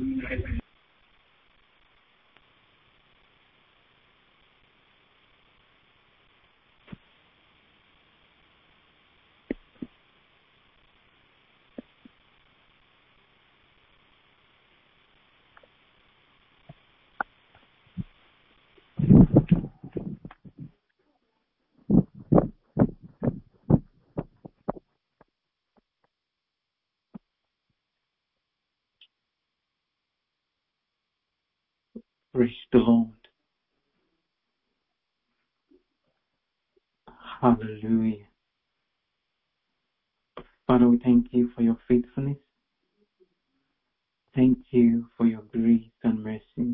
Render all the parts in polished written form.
Praise the Lord. Hallelujah. Father, we thank you for your faithfulness. Thank you for your grace and mercy.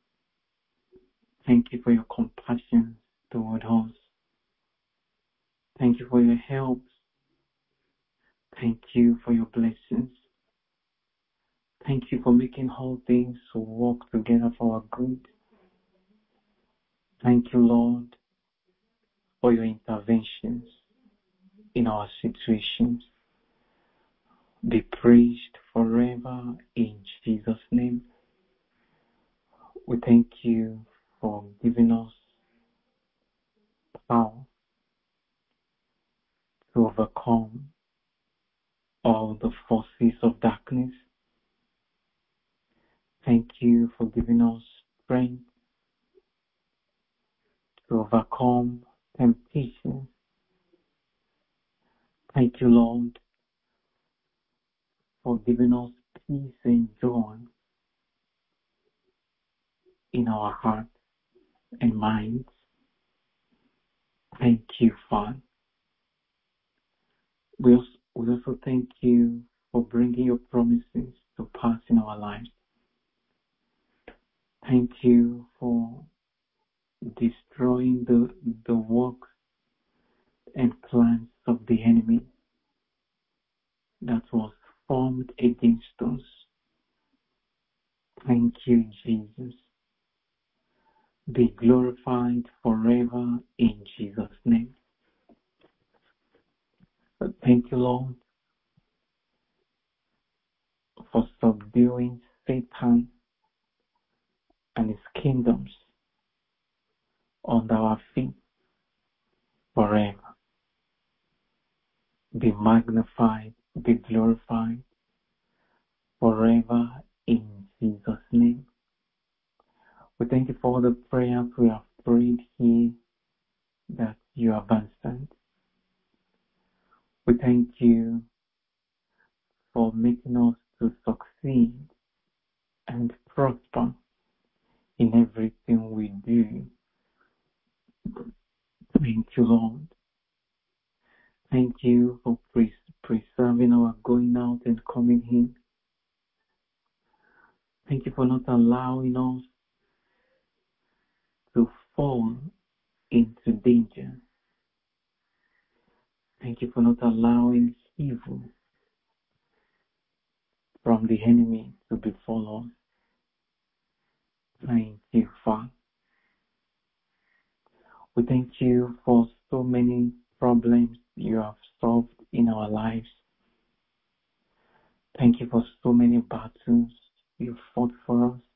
Thank you for your compassion toward us. Thank you for your help. Thank you for your blessings. Thank you for making all things work together for our good. Thank you, Lord, for your interventions in our situations. Be praised forever in Jesus' name. We thank you for giving us power to overcome all the forces of darkness. Thank you for giving us strength to overcome temptation. Thank you, Lord, for giving us peace and joy in our hearts and minds. Thank you, Father. We also thank you for bringing your promises to pass in our lives. Thank you for destroying the works and plans of the enemy that was formed against us. Thank you, Jesus. Be glorified forever in Jesus' name. Thank you, Lord, for subduing Satan and his kingdoms under our feet forever. Be magnified, be glorified forever in Jesus' name. We thank you for all the prayers we have prayed here that you have answered. We thank you for making us to succeed and prosper in everything we do. Thank you, Lord. Thank you for preserving our going out and coming in. Thank you for not allowing us to fall into danger. Thank you for not allowing evil from the enemy to befall us. Thank you, Father. We thank you for so many problems you have solved in our lives. Thank you for so many battles you fought for us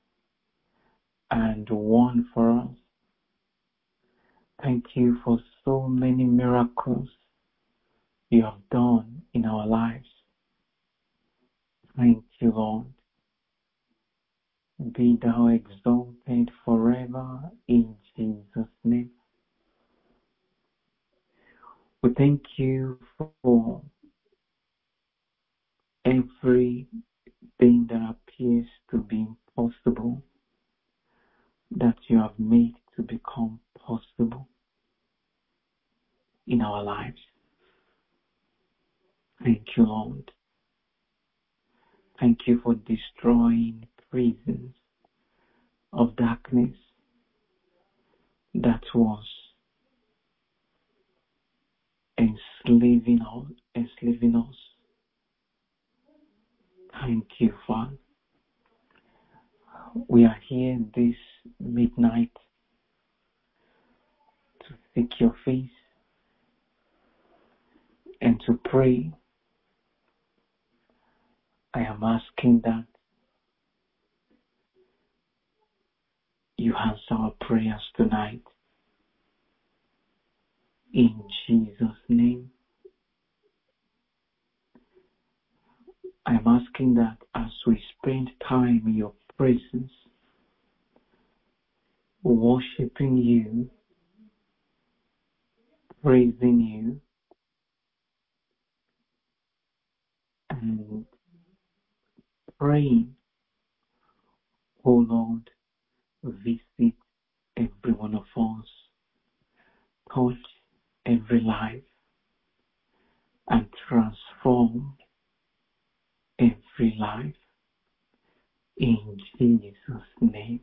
and won for us. Thank you for so many miracles you have done in our lives. Thank you, Lord. Be thou exalted forever in Jesus' name. We thank you for everything that appears to be impossible that you have made to become possible in our lives. Thank you, Lord. Thank you for destroying prisons of darkness that was enslaving us. Thank you, Father. We are here this midnight to seek your face and to pray. I am asking that you answer our prayers tonight. In Jesus' name, I'm asking that as we spend time in your presence, worshiping you, praising you, and praying, oh Lord, visit every one of us, touch every life, and transform every life. In Jesus' name.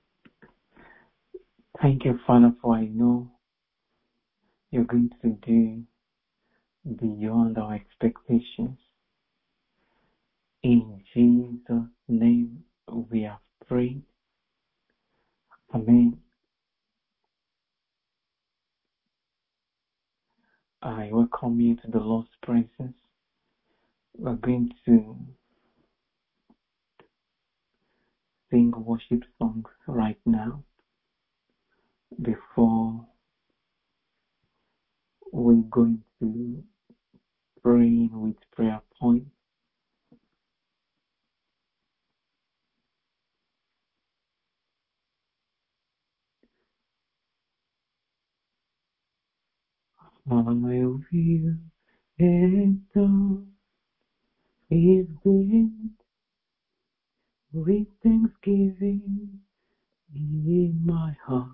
Thank you, Father, for I know you're going to do beyond our expectations. In Jesus' name we have prayed. Amen. I welcome you to the Lord's presence. We're going to sing worship songs right now before we're going to pray with prayer points. I will enter His gate with thanksgiving in my heart.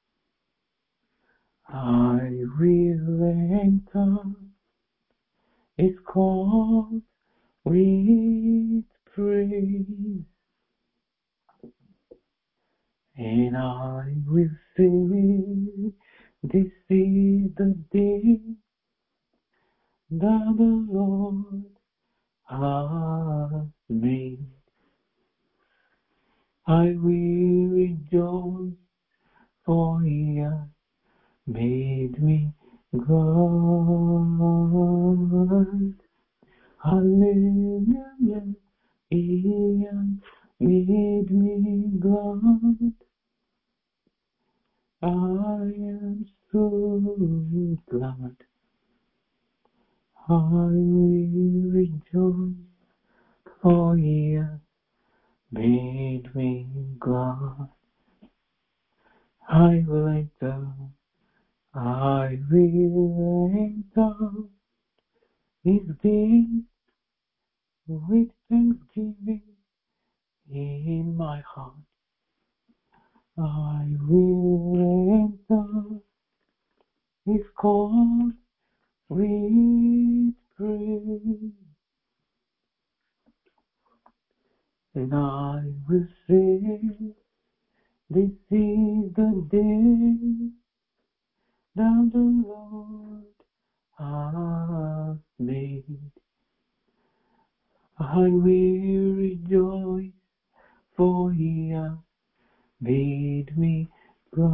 I will enter His court with praise, and I will say, this is the day that the Lord has made. I will rejoice, for He has made me glad. Hallelujah, He has made me glad. I am so glad. I will rejoice, for He has made me glad. I will enter His gate with thanksgiving in my heart. I will enter His court with praise, and I will say, this is the day that the Lord has made. I will rejoice, for He has made me glad.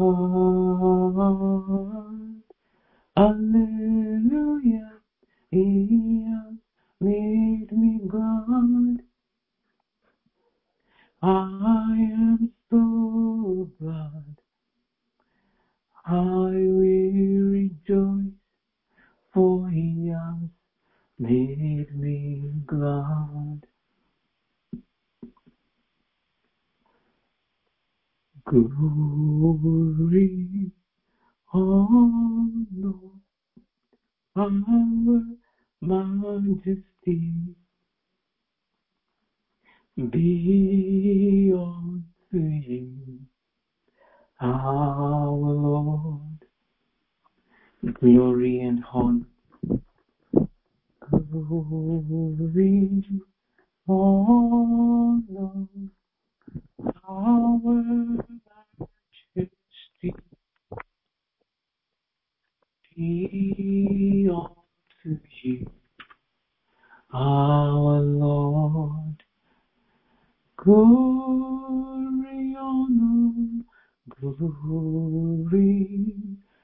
Hallelujah, He has made me glad. I am so glad. I will rejoice, for He has made me glad. Glory, honor, power, majesty be unto you, our Lord. Glory and honor, glory, honor, power, majesty be unto you, our Lord. Glory, honor, glory,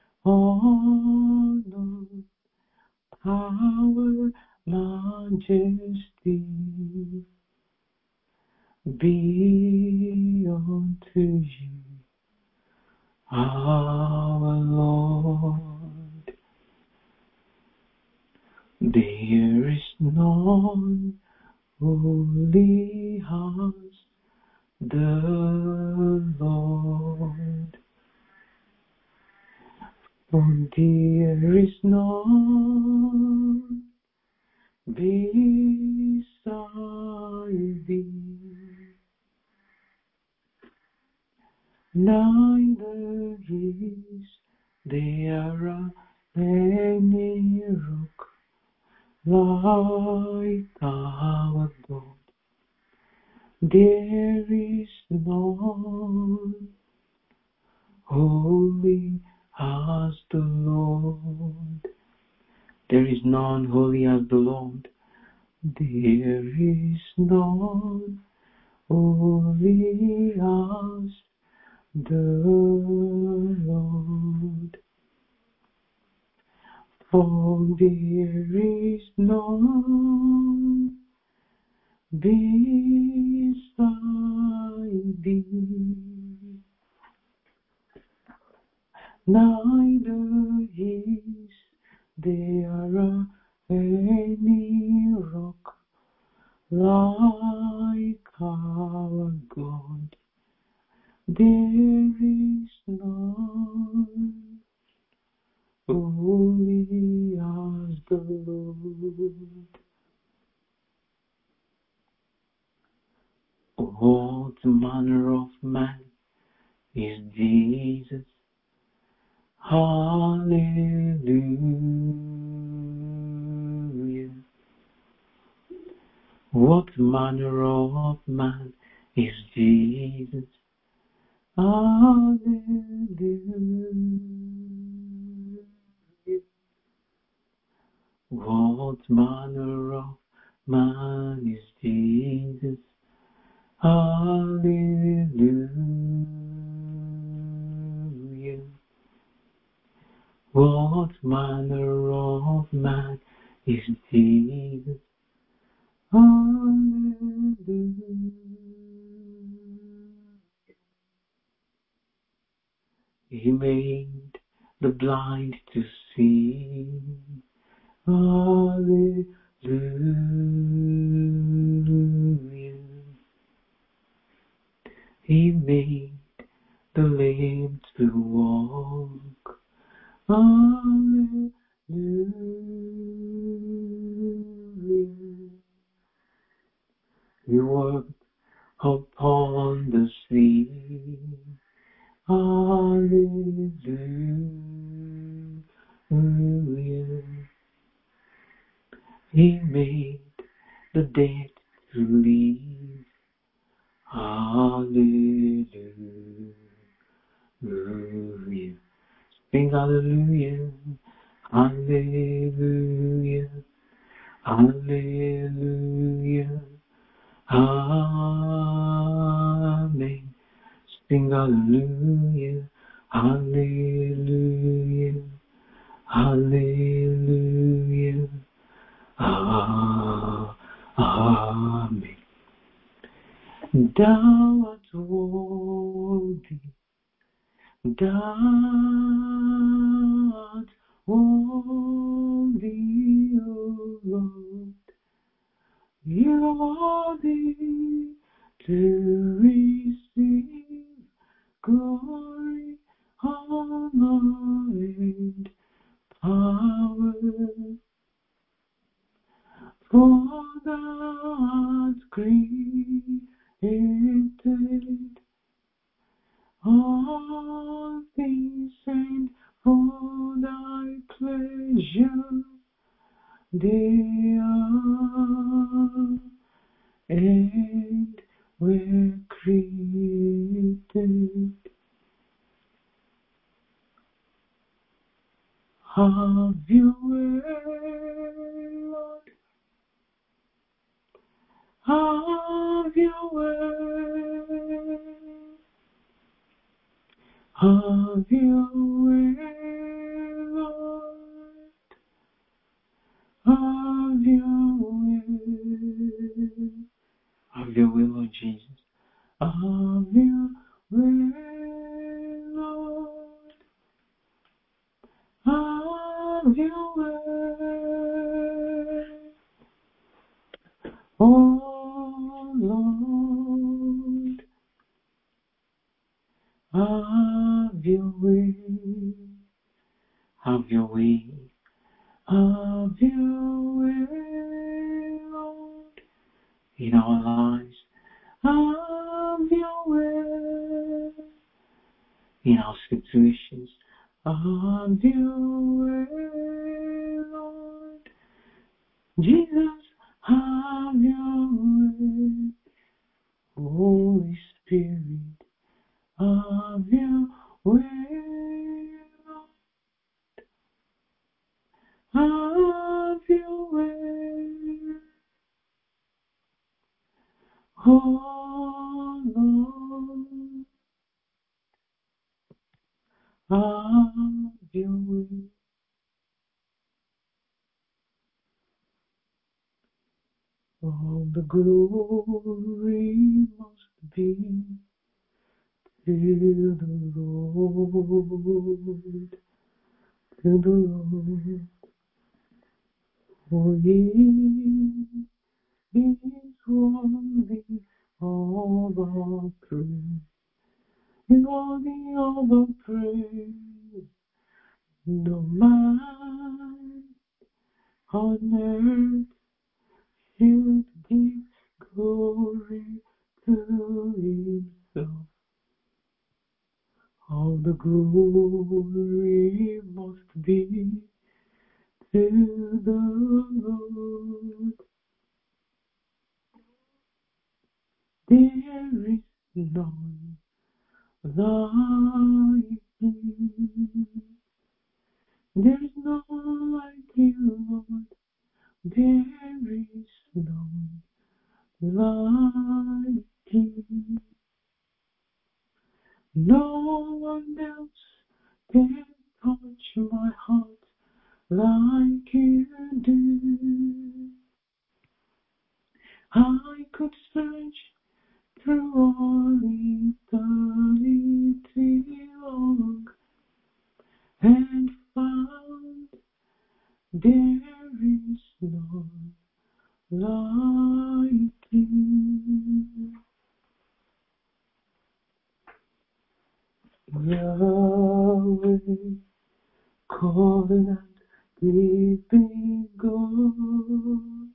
honor, power, majesty be unto you. our Lord. There is none holy as the Lord, for there is none beside thee, neither is there any rock like our God. There is none holy as the Lord. There is none holy as the Lord. There is none holy as the Lord. For there is none beside thee, neither is there any rock like our God. There is none holy as the Lord. What manner of man is Jesus? Hallelujah. What manner of man is Jesus? Hallelujah. What manner of man is Jesus? Hallelujah. What manner of man is Jesus? Hallelujah. He made the blind to see. Hallelujah. He made the lame to walk. Hallelujah. He worked upon the sea. Hallelujah. He made the dead to live. Hallelujah. Sing hallelujah. Hallelujah. Hallelujah. Amen. Sing hallelujah. Hallelujah. Hallelujah. Amen. Thou art worthy. Thou art worthy, O Lord. You are worthy to receive glory, honor, and power. For thou art created all things, and for thy pleasure they are and were created. Have your way, Lord. Have your way. Have your way, Lord. Have your way. Have your way, Lord Jesus. Have your way, Lord. Have your way, oh Lord. Have your way, have your way, have your way, Lord, in our lives. Have your way in our situations. Have your way, Lord. Jesus, have your way. Holy Spirit, have your way, Lord. Have your way. Oh Lord, have your way. All the glory must be to the Lord, to the Lord. For He is worthy of our praise. Is worthy of our praise. No man on earth should give glory to himself. All the glory must be to the Lord. There is none like you. There is none like you, Lord. There is none like you. No one else can touch my heart like you do. I could search through all eternity long and found there is none like you. Yahweh, covenant keeping God.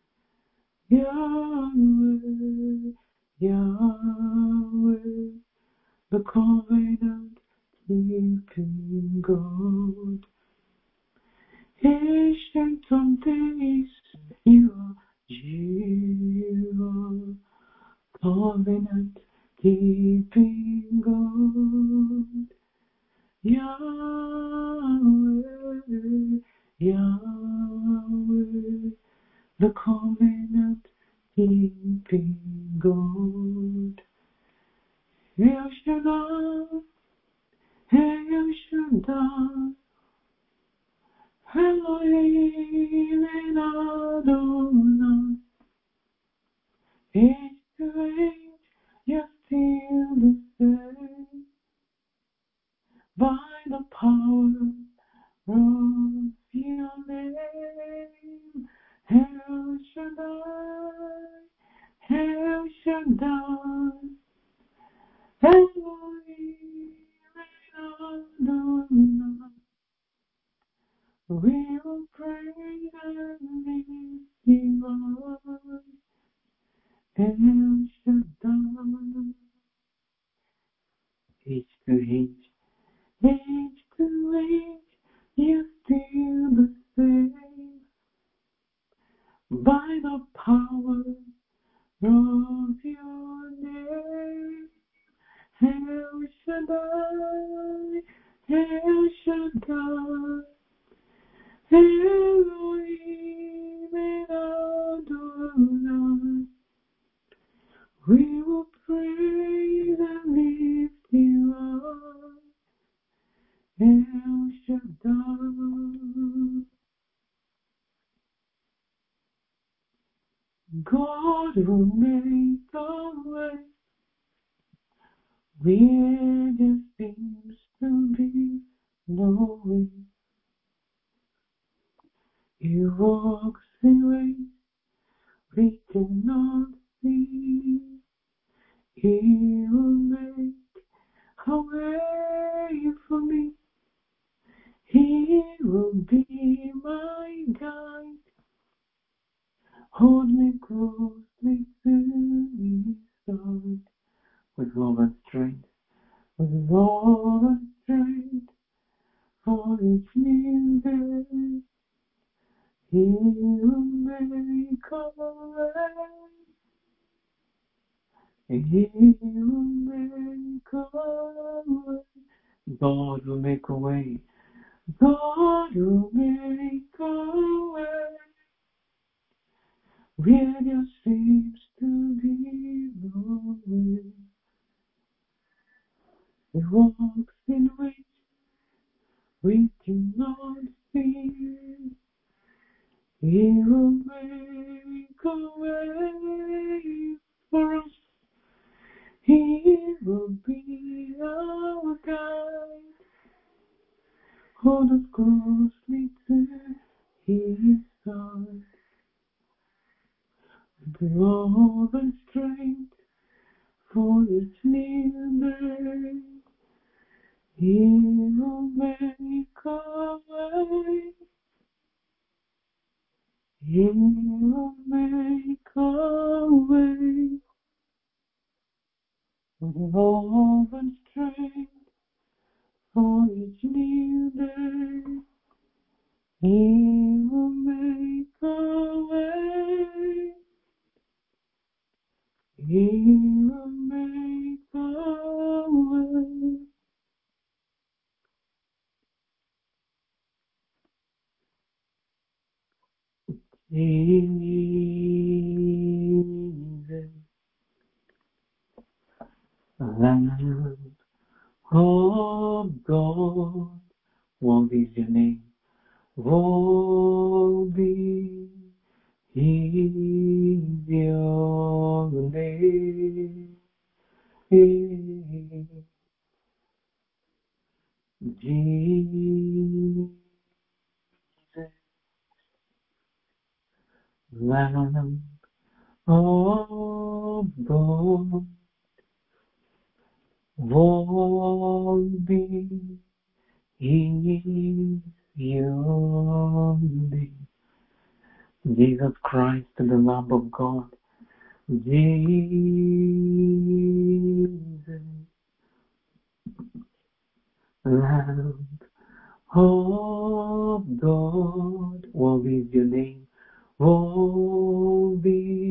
Yahweh, Yahweh, the covenant keeping God. Ancient of days, you are Jehovah, covenant keeping God. Yahweh, Yahweh, the covenant keeping God. El Shaddai, El Shaddai, Elohim and Adonai. Age to age, you're still the same. By the power of your name, El Shaddai, El Shaddai, Elohim and Adonai. We will praise and lift you up, El Shaddai. Age to age, age to age, you're still the same. By the power of your name, El Shaddai, El Shaddai, Elohim and Adonai. We will praise and lift you up, El Shaddai. God will make a way where there seems to be no way. He walks in ways we cannot see. He will make a way for me. He will be my guide. Hold me closely to his side. With love and strength, with love and strength, for each new day, he will make a way. He will make a way. God will make a way. God will make a way. Where there seems to be no way. He walks in ways we cannot see. He will make a way for us. He will be our guide. Hold us closely to his side. With love and strength for each new day, he will make a way. He will make a way. With love and strength for each new day, he will make a way. He will make a way. Jesus, Lamb of God, what is your name? Worthy is your name, Jesus, Lamb of God, worthy is your name. Jesus Christ, the Lamb of God. Jesus, Lamb of God, what is your name? What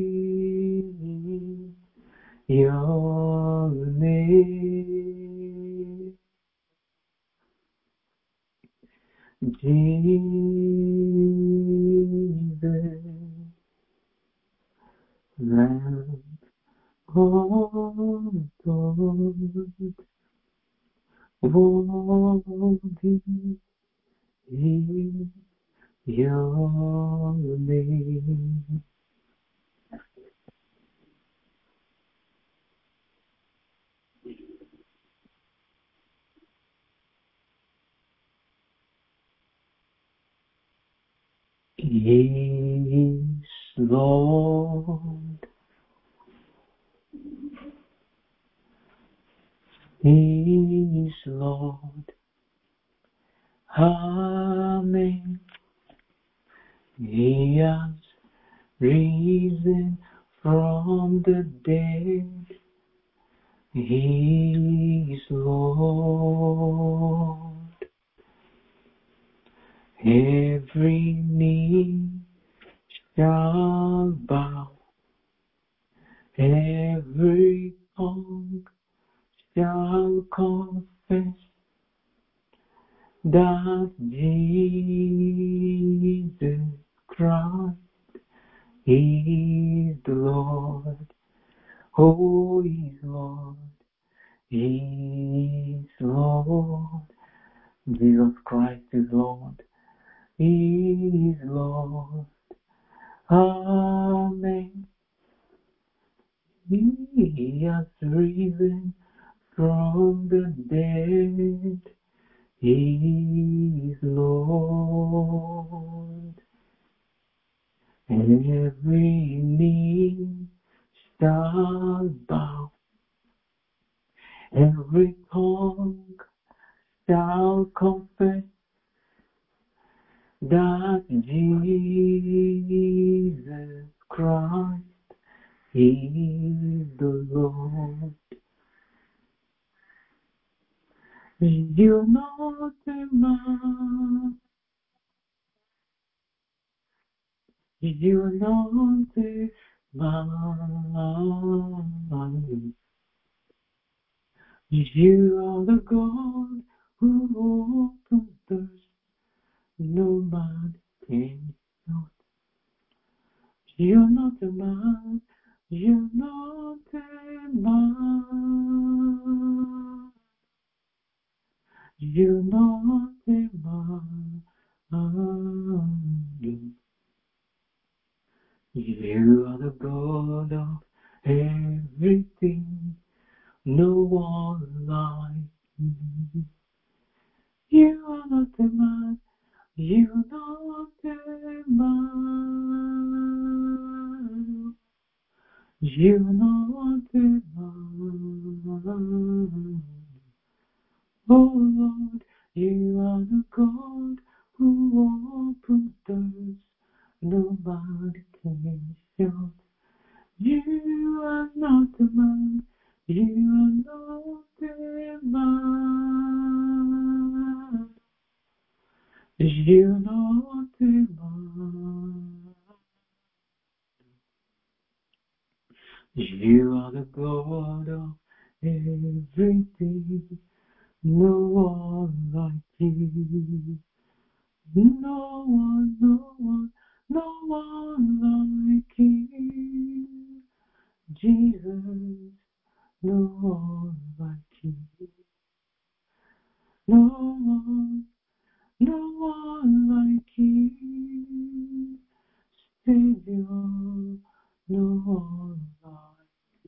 is your name? Jesus, Lamb of God, worthy is your name. He is Lord. He is Lord. Amen. He has risen from the dead. He is Lord. Every knee shall bow. Every tongue shall confess that Jesus Christ is the Lord. Oh, He is Lord. He is Lord. Jesus Christ is Lord. He is Lord. Amen. He has risen from the dead. He is Lord. Every knee shall bow, every tongue shall confess that Jesus Christ is the Lord. You're not a man, you're not a man. You are the God who opens doors no man can shut. You're not a man, you're not a man. You're not a man. You are the God of everything. No one like you. You are not a man. You're not a man. You're not a man. Oh Lord, you are the God who opens doors nobody can shut. You are not a man. You are not a man. You're not a man. You are the God of everything. No one like you. No one, no one, no one like you. Jesus, no one like you. No one, no one like you. Savior, no one like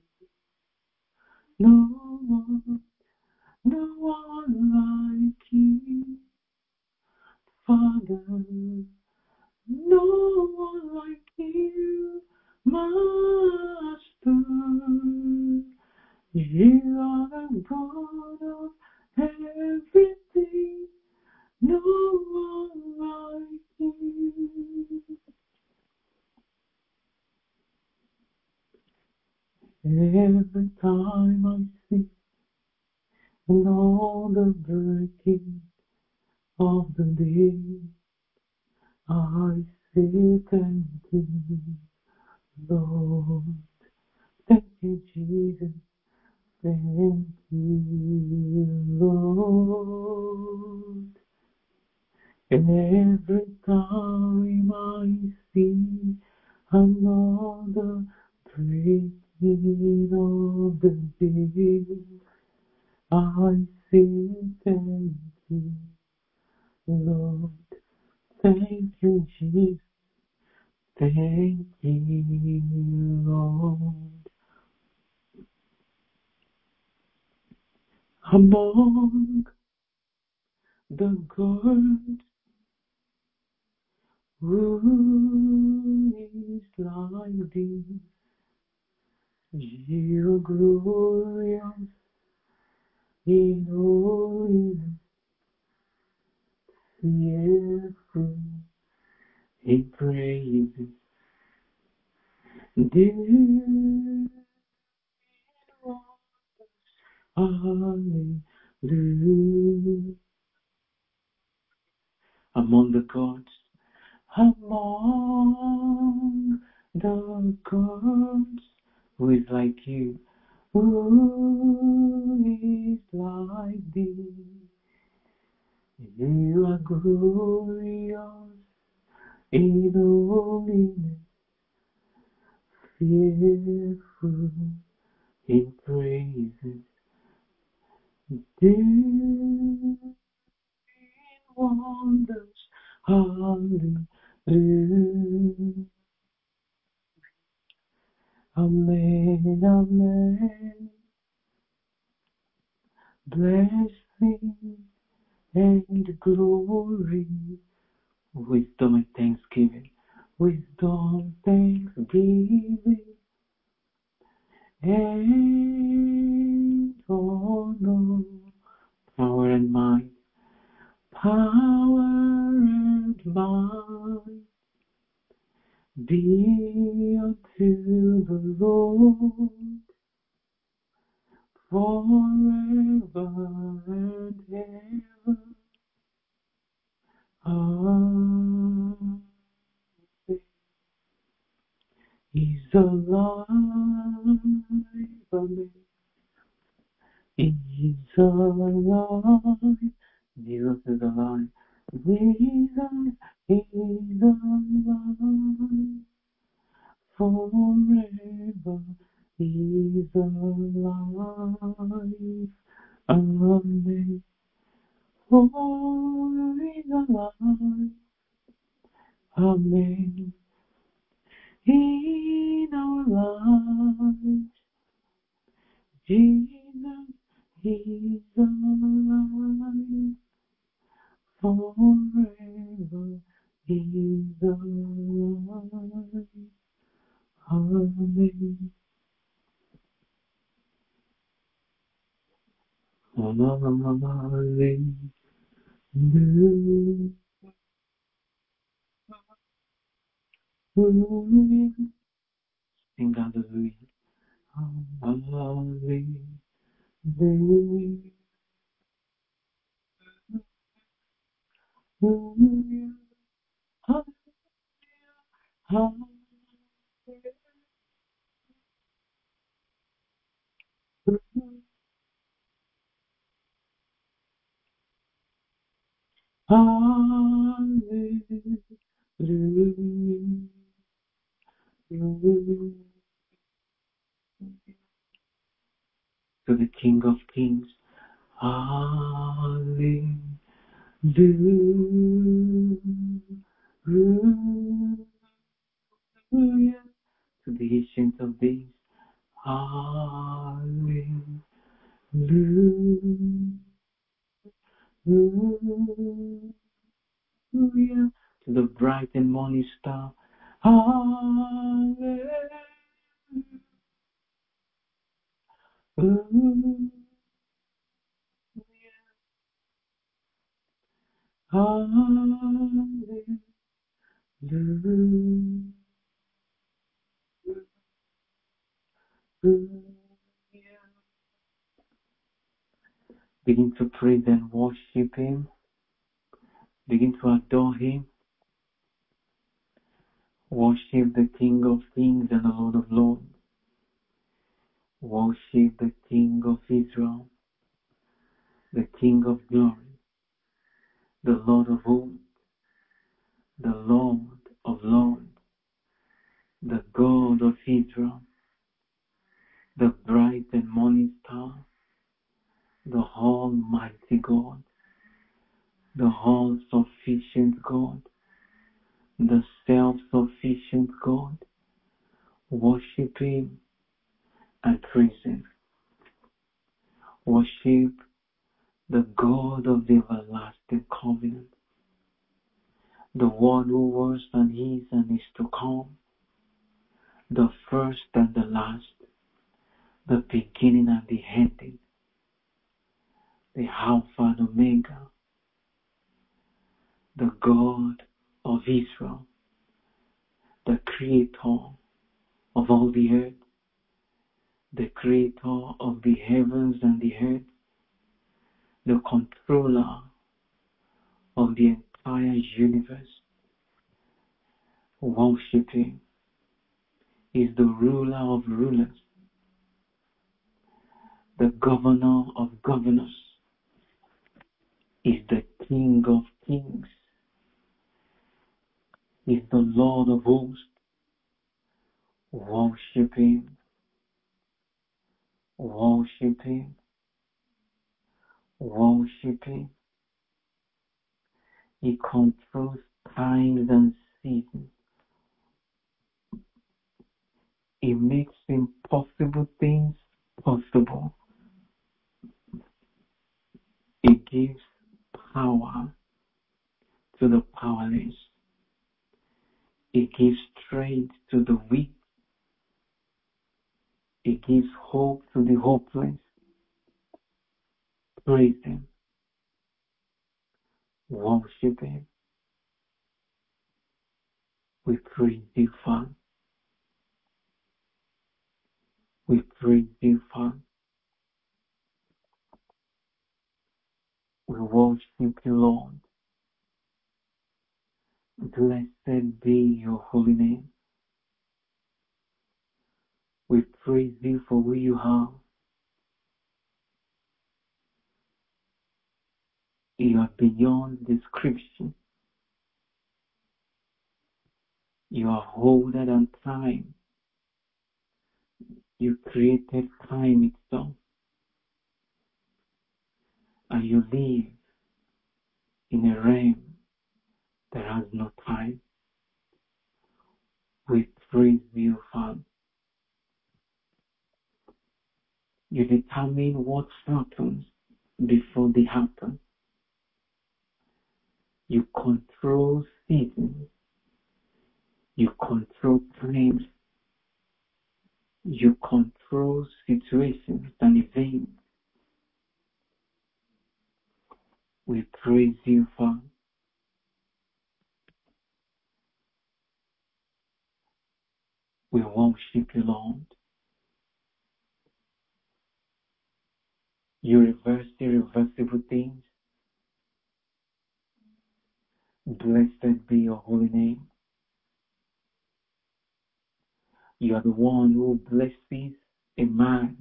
no one, no one like you. Father, no one like you. Master, you are the God of everything. No one like you. Every time I see and all the breaking of the day, I say thank you, Lord. Thank you, Jesus. Thank you, Lord. And every time I see another breaking of the day, I say thank you, Lord. Thank you, Jesus. Thank you, Lord. Among the gods, who is like thee? You are glorious in holiness, fearful in praises. Dear hallelujah. Among the gods, among the gods, who is like you? Who is like thee? You are glorious in holiness, fearful in praises, doing wonders. Hallelujah. Amen, amen. Blessing and glory, wisdom and thanksgiving wisdom, thanksgiving, and honor, power and might, power and might be unto the Lord forever and ever. Amen. He's alive, amen. He's alive. Jesus is alive. Jesus is alive. Forever He's alive. Amen. Oh, He's alive. Amen. In our lives, Jesus is alive. Forever He's alive. Amen. Hallelujah. Sing hallelujah. Hallelujah. Hallelujah. To the King of Kings. Hallelujah. To the Ancient of Days. Hallelujah. To the bright and morning star. Hallelujah. Hallelujah. Begin to praise and worship Him. Begin to adore Him. Worship the King of Kings and the Lord of Lords. Worship the King of Israel, the King of Glory, the Lord of Hosts, the Lord of Lords, the God of Israel, the bright and morning star, the Almighty God, the all-sufficient God, the self-sufficient God. Worship Him and praise Him. Worship the God of the everlasting covenant, the one who was and is to come, the first and the last, the beginning and the ending, the Alpha and Omega, the God of Israel, the Creator of all the earth, the Creator of the heavens and the earth, the Controller of the entire universe. Worship Him. He is the ruler of rulers, the governor of governors, is the King of kings, is the Lord of hosts. Worship Him, worship Him, worship Him. He controls times and seasons. He makes impossible things possible. He gives power to the powerless. He gives strength to the weak. He gives hope to the hopeless. Praise Him. Worship Him. We praise you, Father. We praise you, Father. We worship you, Lord. Blessed be your holy name. We praise you for who you are. You are beyond description. You are older than time. You created time itself. And you live in a realm that has no time. We praise you, Father. You determine what happens before they happen. You control seasons. You control times. You control situations and events. We praise you, Father. We worship you, Lord. You reverse irreversible things. Blessed be your holy name. You are the one who blesses a man,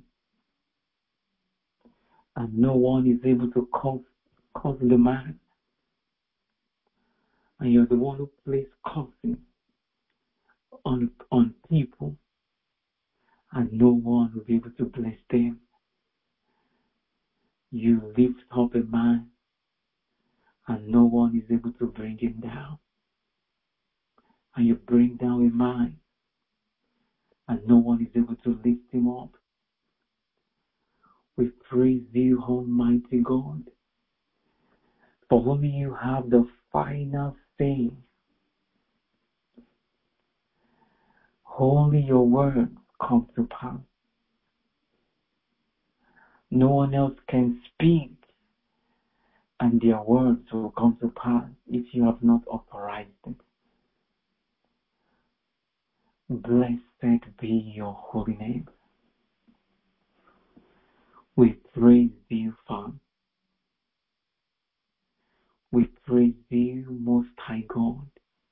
and no one is able to curse the man. And you're the one who places cursing on people, and no one will be able to bless them. You lift up a man, and no one is able to bring him down. And you bring down a man, and no one is able to lift him up. We praise you, Almighty God, for only you have the final say. Only your words come to pass. No one else can speak, and their words will come to pass if you have not authorized it. Blessed be your holy name. We praise you, Father. We praise you, Most High God.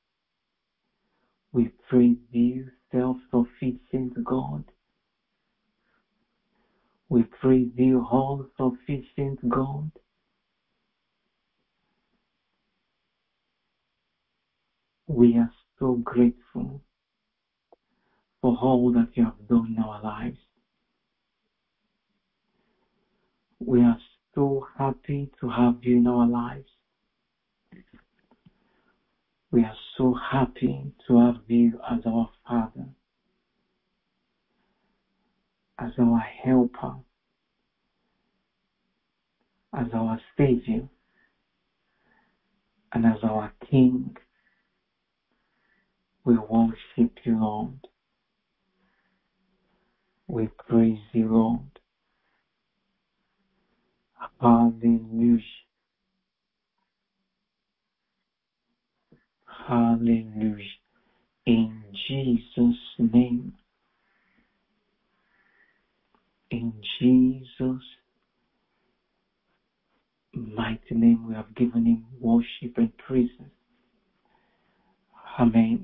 We praise you, self-sufficient God. We praise you, all-sufficient God. We are so grateful for all that you have done in our lives. We are so happy to have you in our lives. We are so happy to have you as our Father, as our helper, as our Savior, and as our King. We worship you, Lord. We praise you, Lord. Hallelujah. Hallelujah. In Jesus' name, in Jesus' mighty name, we have given him worship and praises. Amen.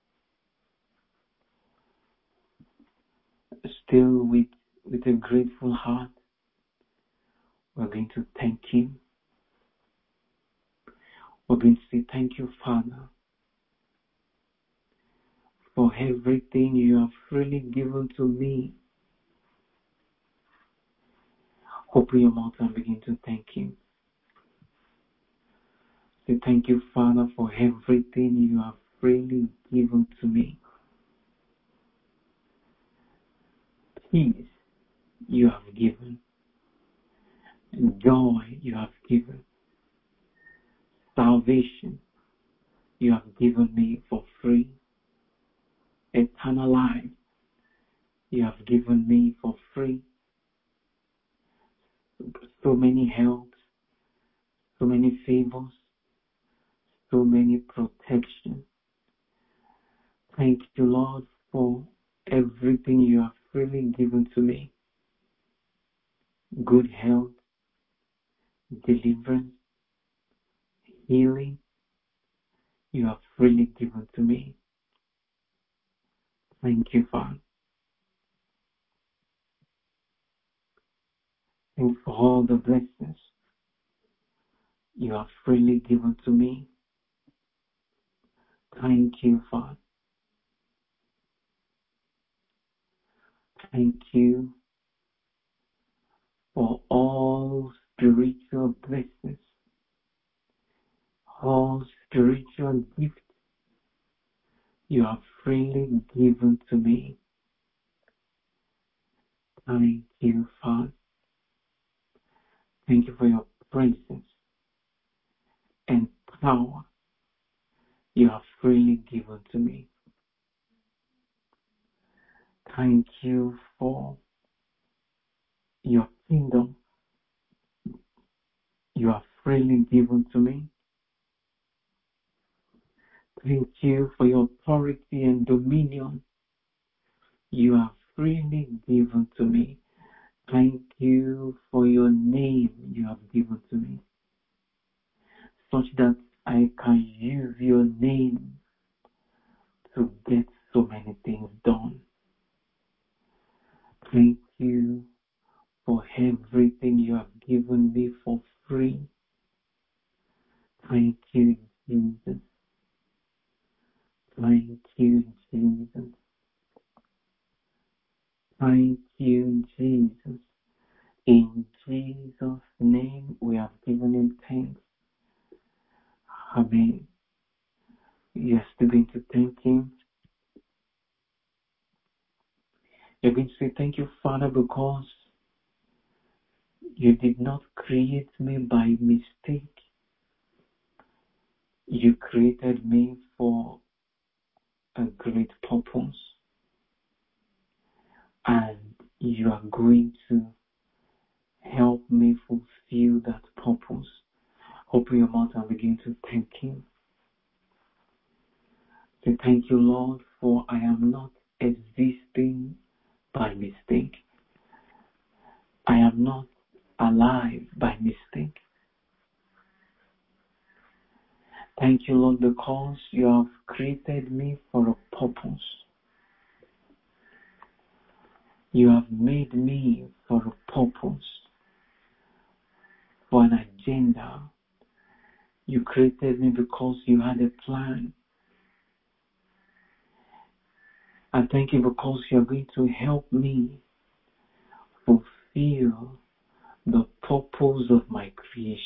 Still with a grateful heart, we're going to thank him. We're going to say, thank you, Father, for everything you have freely given to me. Open your mouth and begin to thank him. Say, thank you, Father, for everything you have freely given to me. Peace you have given. Joy you have given. Salvation you have given me for free. eternal life you have given me for free. So many helps, so many favors, so many protection. Thank you, Lord, for everything you have freely given to me. Good health, deliverance, healing, you have freely given to me. Thank you, Father. Thank you for all the blessings you have freely given to me. Thank you, Father. Thank you for all spiritual blessings, all spiritual gifts you have freely given to me. Thank you, Father. Thank you for your presence and power you have freely given to me. Thank you for your kingdom you have freely given to me. Thank you for your authority and dominion you have freely given to me. Thank you for your name you have given to me, such that I can use your name to get so many things done. Thank you for everything you have given me for free. Thank you, Jesus. Thank you, Jesus. Thank you, Jesus. In Jesus' name we have given him thanks. Amen. You're still going to thank him. You're going to say, thank you, Father, because you did not create me by mistake. You created me for a great purpose. And you are going to help me fulfill that purpose. Open your mouth and begin to thank him. Say, thank you, Lord, for I am not existing by mistake. I am not alive by mistake. Thank you, Lord, because you have created me for a purpose. You have made me for a purpose, for an agenda. You created me because you had a plan. I thank you because you are going to help me fulfill the purpose of my creation.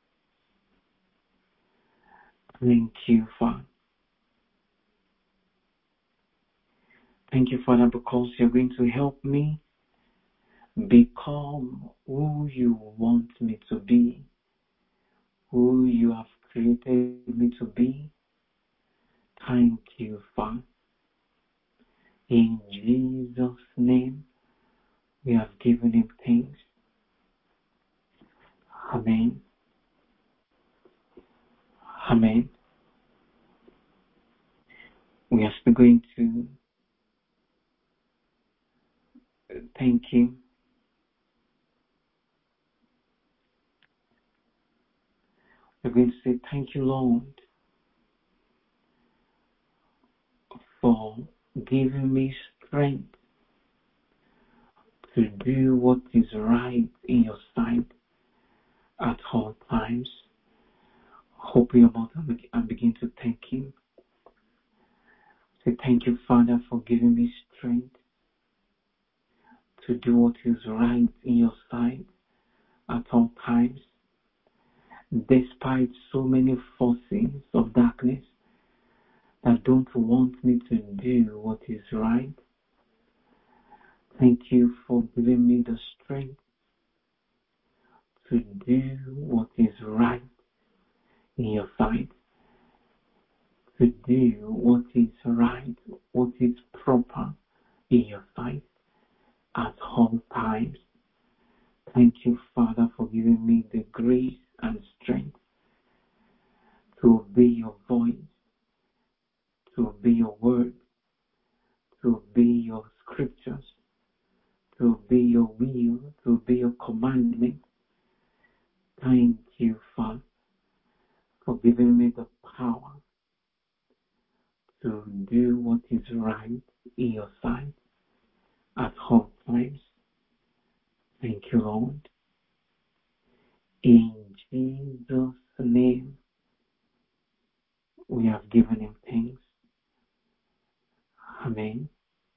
Thank you, Father. Thank you, Father, because you're going to help me become who you want me to be, who you have created me to be. Thank you, Father. In Jesus' name, we have given him thanks. Amen. Amen. We are still going to thank him. We're going to say, thank you, Lord, for giving me strength to do what is right in your sight at all times. Open your mouth and begin to thank him. Say, thank you, Father, for giving me strength to do what is right in your sight at all times, despite so many forces of darkness that don't want me to do what is right. Thank you for giving me the strength to do what is right in your sight, to do what is right, what is proper in your sight at all times. Thank you, Father, for giving me the grace and strength to obey your voice, to obey your word, to obey your scriptures, to obey your will, to obey your commandment. Thank you, Father, for giving me the power to do what is right in your sight at all times. Thank you, Lord. In Jesus' name, we have given him thanks. Amen.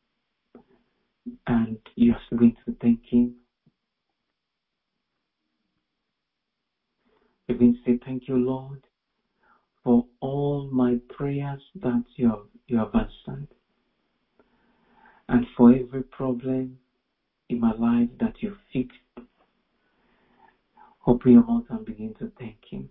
And you're going to thank him. You're going to say, thank you, Lord, for all my prayers that you have answered, and for every problem in my life that you fixed. Open your mouth and begin to thank him.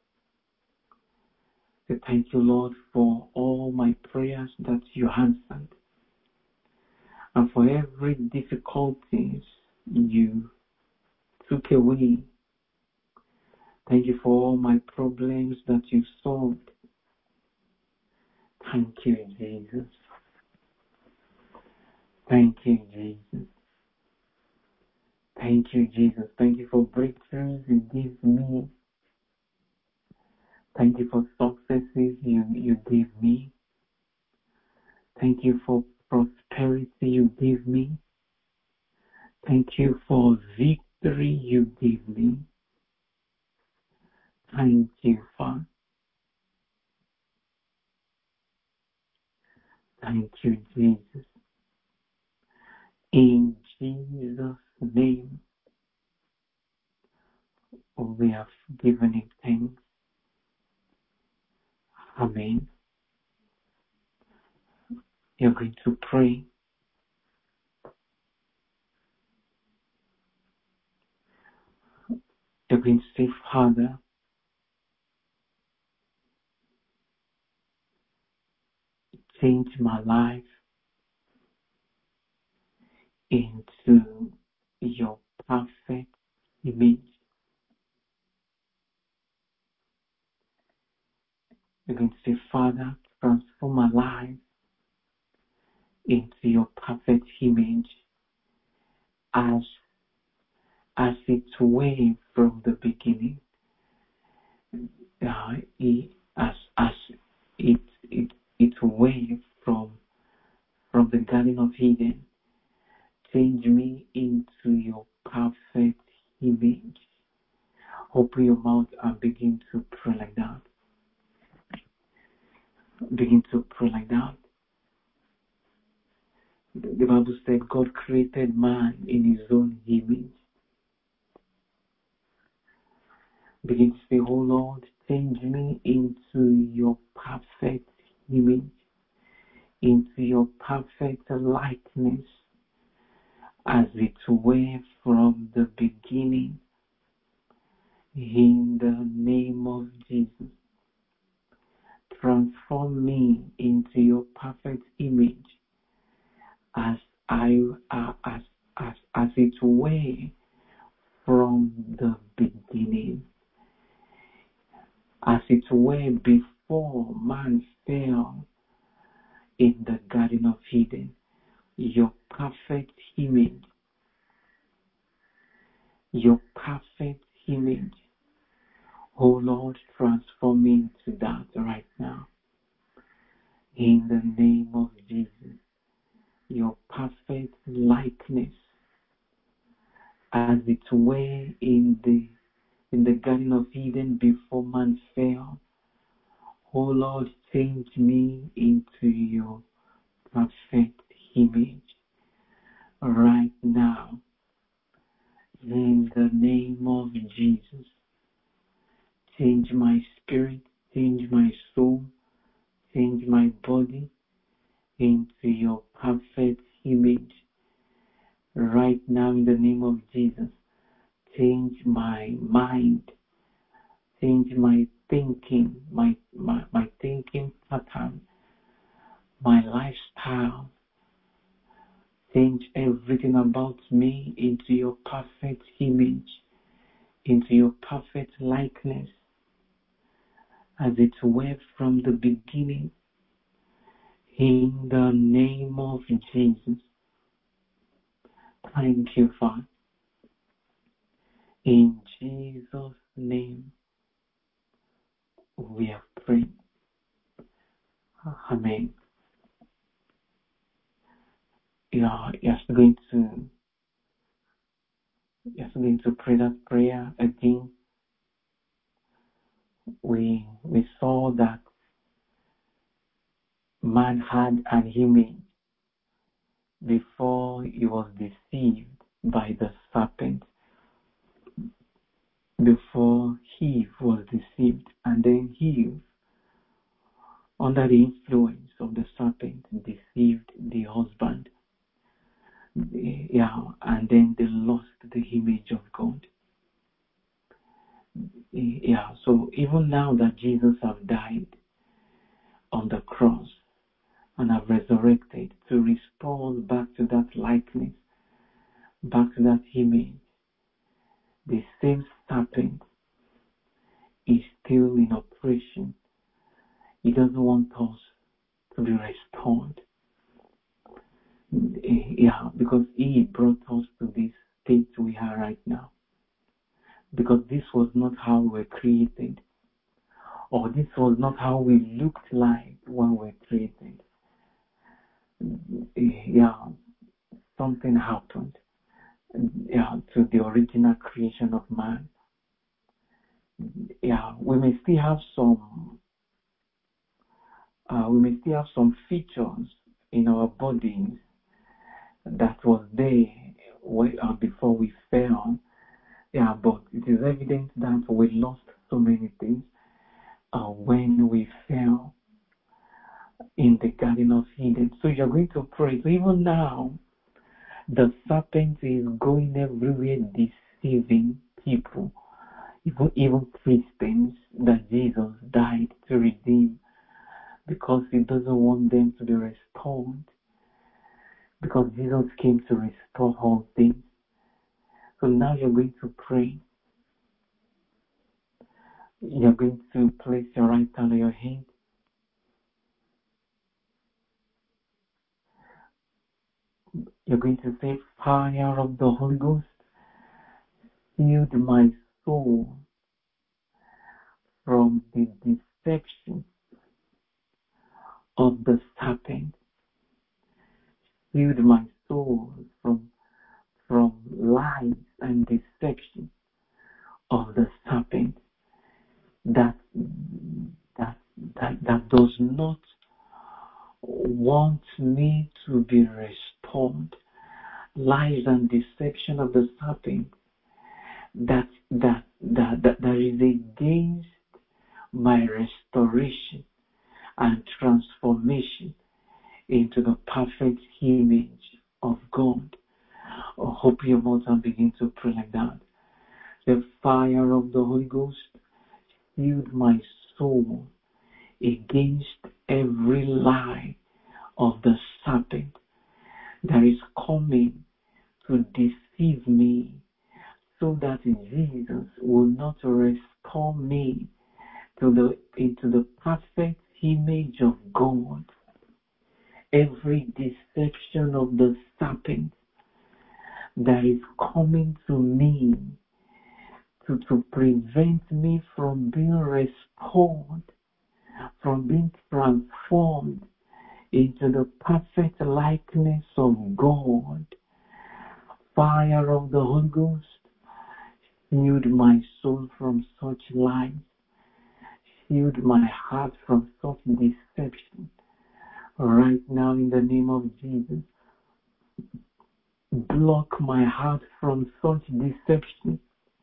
Say, thank you, Lord, for all my prayers that you answered, and for every difficulties you took away. Thank you for all my problems that you solved. Thank you, Jesus. Thank you, Jesus. Thank you, Jesus. Thank you for breakthroughs you give me. Thank you for successes you give me. Thank you for prosperity you give me. Thank you for victory you give me. Thank you, Father. Thank you, Jesus. In Jesus' name, we have given him thanks. Amen. You're going to pray. You're going to say, Father, change my life into your perfect image. You're going to say, Father, transform my life into your perfect image as it were from the beginning. As it were from the Garden of Eden. Change me into your perfect image. Open your mouth and begin to pray like that. Begin to pray like that. The Bible said God created man in his own image. Begin to say, oh Lord, change me into your perfect image, into your perfect likeness, as it were from the beginning. In the name of Jesus, transform me into your perfect image, as it were from the beginning, as it were before man fell in the Garden of Eden. Your perfect image, your perfect image. Oh Lord, transform me into that right now. In the name of Jesus, your perfect likeness, as it were in the Garden of Eden before man fell. Oh Lord, change me into your perfect image right now. In the name of Jesus, change my spirit, change my soul, change my body into your perfect image right now. In the name of Jesus, change my mind, change my thinking, my thinking pattern, my lifestyle likeness as it were from the beginning, in the name of Jesus. Thank you, Father. In Jesus' name, we have prayed. Amen. You're going to pray that prayer again. We saw that man had an image before he was deceived by the serpent, before Eve was deceived, and then Eve, under the influence of the serpent, deceived the husband. And then they lost the image of God. So even now that Jesus has died on the cross and have resurrected to restore us back to that likeness, back to that image, the same serpent is still in operation. He doesn't want us to be restored. Because he brought us to this state we are right now. Because this was not how we were created, or this was not how we looked like when we were created. Something happened to the original creation of man. We may still have some features in our bodies that was there before we fell. But it is evident that we lost so many things when we fell in the Garden of Eden. So you're going to pray. So even now, the serpent is going everywhere deceiving people, even Christians that Jesus died to redeem, because he doesn't want them to be restored, because Jesus came to restore all things. So now you're going to pray. You're going to place your right hand on your head. You're going to say, fire of the Holy Ghost, shield my soul from the deception of the serpent. Shield my soul from lies and deception of the serpent that does not want me to be restored. Lies and deception of the serpent that is against my restoration and transformation into the perfect image of God. Open your mouth and begin to pray like that. The fire of the Holy Ghost, shield my soul against every lie of the serpent that is coming to deceive me, so that Jesus will not restore me into the perfect image of God. Every deception of the serpent that is coming to me to prevent me from being restored, from being transformed into the perfect likeness of God. Fire of the Holy Ghost, shield my soul from such lies. Shield my heart from such deception. Right now, in the name of Jesus, block my heart from such deception.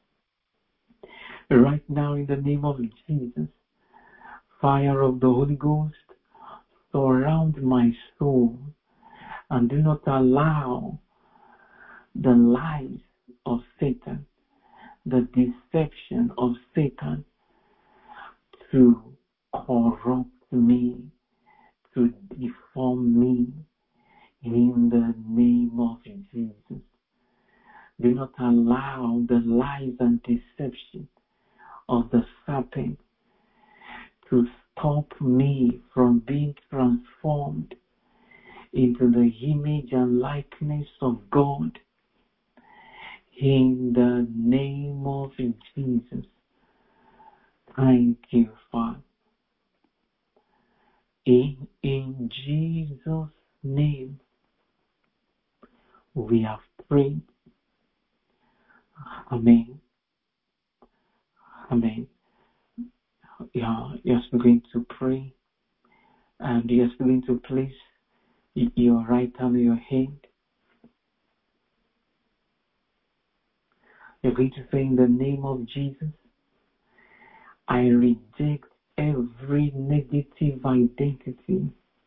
Right now, in the name of Jesus, fire of the Holy Ghost, surround my soul and do not allow the lies of Satan, the deception of Satan to corrupt me, to deform me, in the name of Jesus. Do not allow the lies and deception of the serpent to stop me from being transformed into the image and likeness of God. In the name of Jesus, thank you, Father. In Jesus' name, we have prayed. Amen. Amen. You're still going to pray, and you're still going to place your right hand on your head. You're going to say, in the name of Jesus, I reject every negative identity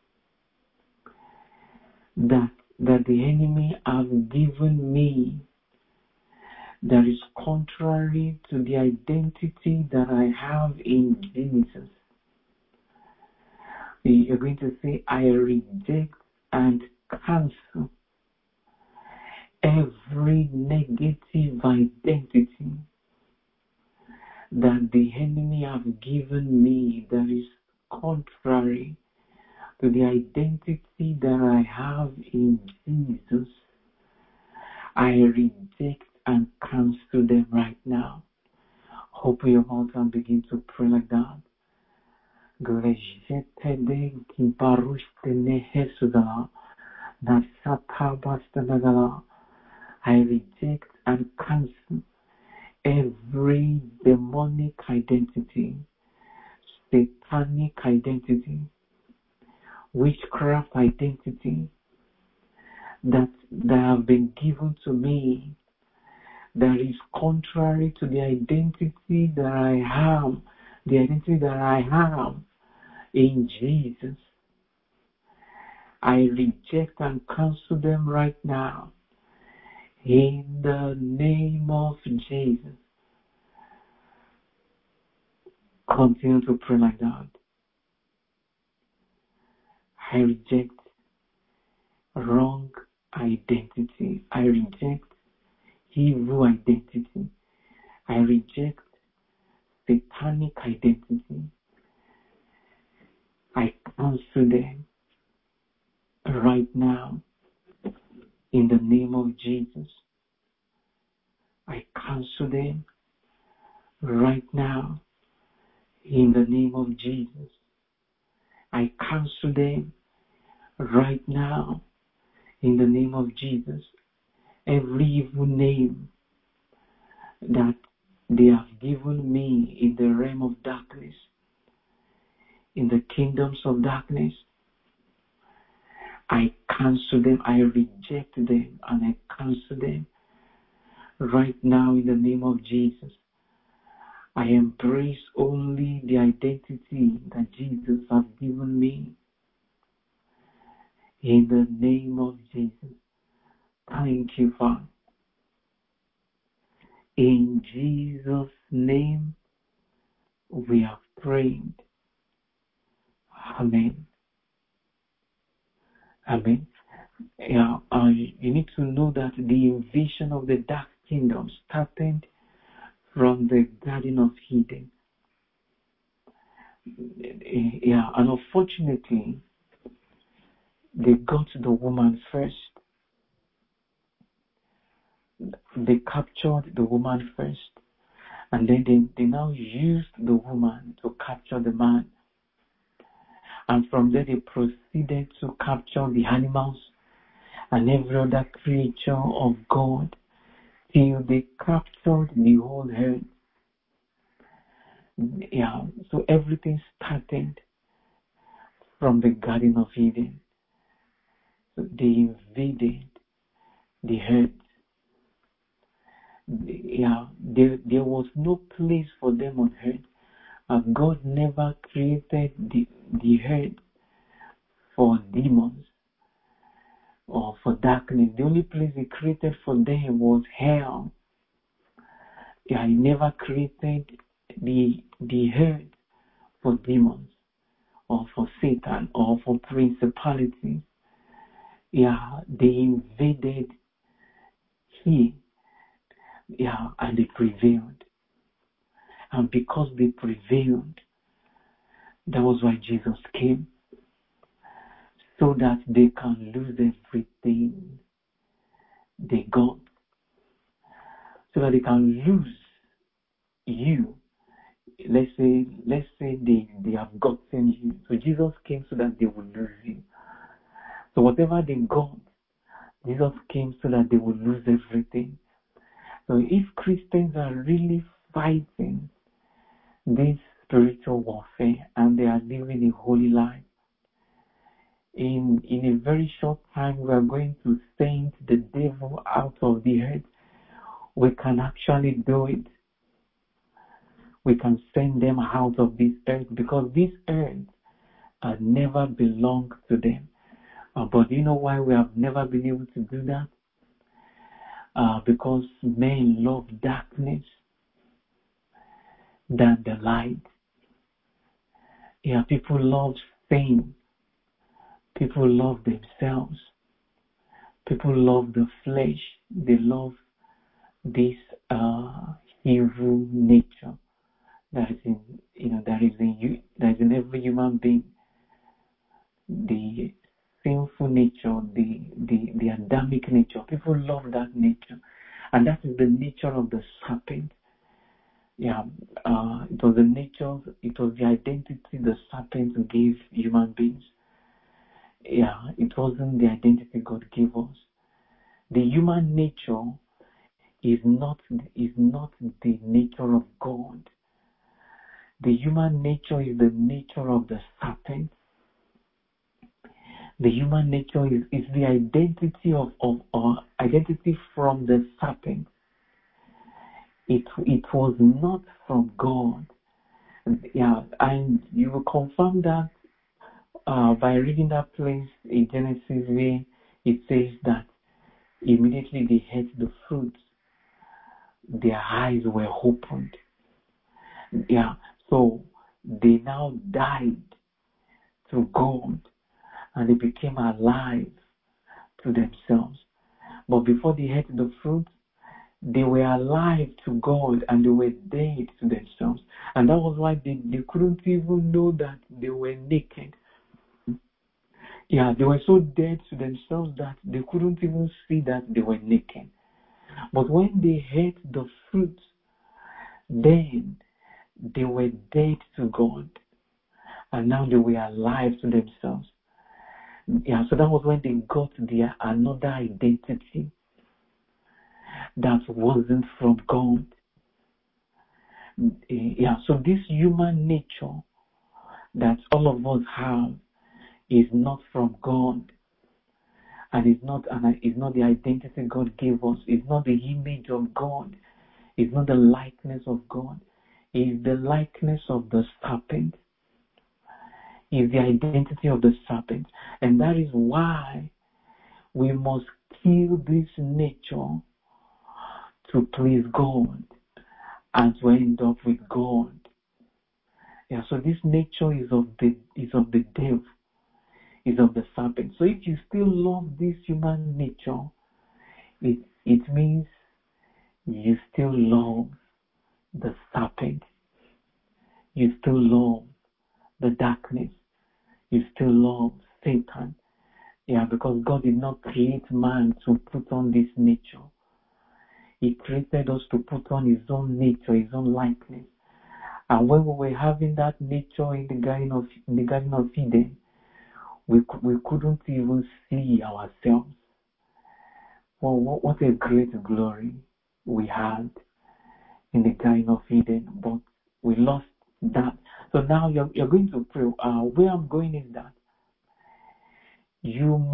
that the enemy has given me that is contrary to the identity that I have in Jesus. You're going to say, I reject and cancel every negative identity that the enemy has given me that is contrary to the identity that I have in Jesus. I reject and cancel them right now. Open your mouth and begin to pray like that. I reject and cancel every demonic identity, satanic identity, witchcraft identity that have been given to me that is contrary to the identity that I have, in Jesus. I reject and cancel them right now in the name of Jesus. Continue to pray like that. I reject wrong identity. I reject evil identity. I reject satanic identity. I cancel them right now in the name of Jesus. I cancel them right now in the name of Jesus. I cancel them right now in the name of Jesus. Every evil name that they have given me in the realm of darkness, in the kingdoms of darkness, I cancel them, I reject them, and I cancel them right now in the name of Jesus. I embrace only the identity that Jesus has given me in the name of Jesus. Thank you, Father. In Jesus' name, we have prayed. Amen. Amen. Yeah, you need to know that the invasion of the dark kingdom started from the Garden of Eden. Yeah, and unfortunately, they got the woman first. They captured the woman first. And then they now used the woman to capture the man. And from there they proceeded to capture the animals and every other creature of God till they captured the whole earth. Yeah, so everything started from the Garden of Eden. So they invaded the earth. Yeah, there was no place for them on earth. And God never created the earth for demons or for darkness. The only place He created for them was hell. Yeah, He never created the earth for demons or for Satan or for principalities. Yeah, they invaded here. Yeah, and they prevailed. And because they prevailed, that was why Jesus came, so that they can lose everything they got, so that they can lose you. Let's say they have gotten you. So Jesus came so that they would lose you. So whatever they got, Jesus came so that they would lose everything. So if Christians are really fighting this spiritual warfare and they are living a holy life, in a very short time we are going to send the devil out of the earth. We can actually do it. We can send them out of this earth, because this earth never belonged to them. But you know why we have never been able to do that? Because men love darkness than the light. Yeah, people love sin. People love themselves. People love the flesh. They love this evil nature that is in every human being. The sinful nature, the Adamic nature. People love that nature, and that is the nature of the serpent. Yeah, it was the identity the serpent gave human beings. Yeah, it wasn't the identity God gave us. The human nature is not the nature of God. The human nature is the nature of the serpent. The human nature is the identity of identity from the serpent. It was not from God. Yeah, and you will confirm that by reading that place in Genesis where it says that immediately they ate the fruit, their eyes were opened. Yeah, so they now died to God and they became alive to themselves. But before they ate the fruit, they were alive to God and they were dead to themselves. And that was why they couldn't even know that they were naked. Yeah, they were so dead to themselves that they couldn't even see that they were naked. But when they ate the fruit, then they were dead to God. And now they were alive to themselves. Yeah, so that was when they got their another identity that wasn't from God. Yeah, so this human nature that all of us have is not from God, and is not the identity God gave us. It's not the image of God. It's not the likeness of God. It's the likeness of the serpent. It's the identity of the serpent, and that is why we must kill this nature to please God and to end up with God. Yeah, so this nature is of the devil, is of the serpent. So if you still love this human nature, it means you still love the serpent. You still love the darkness. You still love Satan. Yeah, because God did not create man to put on this nature. He created us to put on his own nature, his own likeness. And when we were having that nature in the Garden of Eden, we couldn't even see ourselves. Well, what a great glory we had in the Garden of Eden, but we lost that. So now you're going to pray. Where I'm going is that you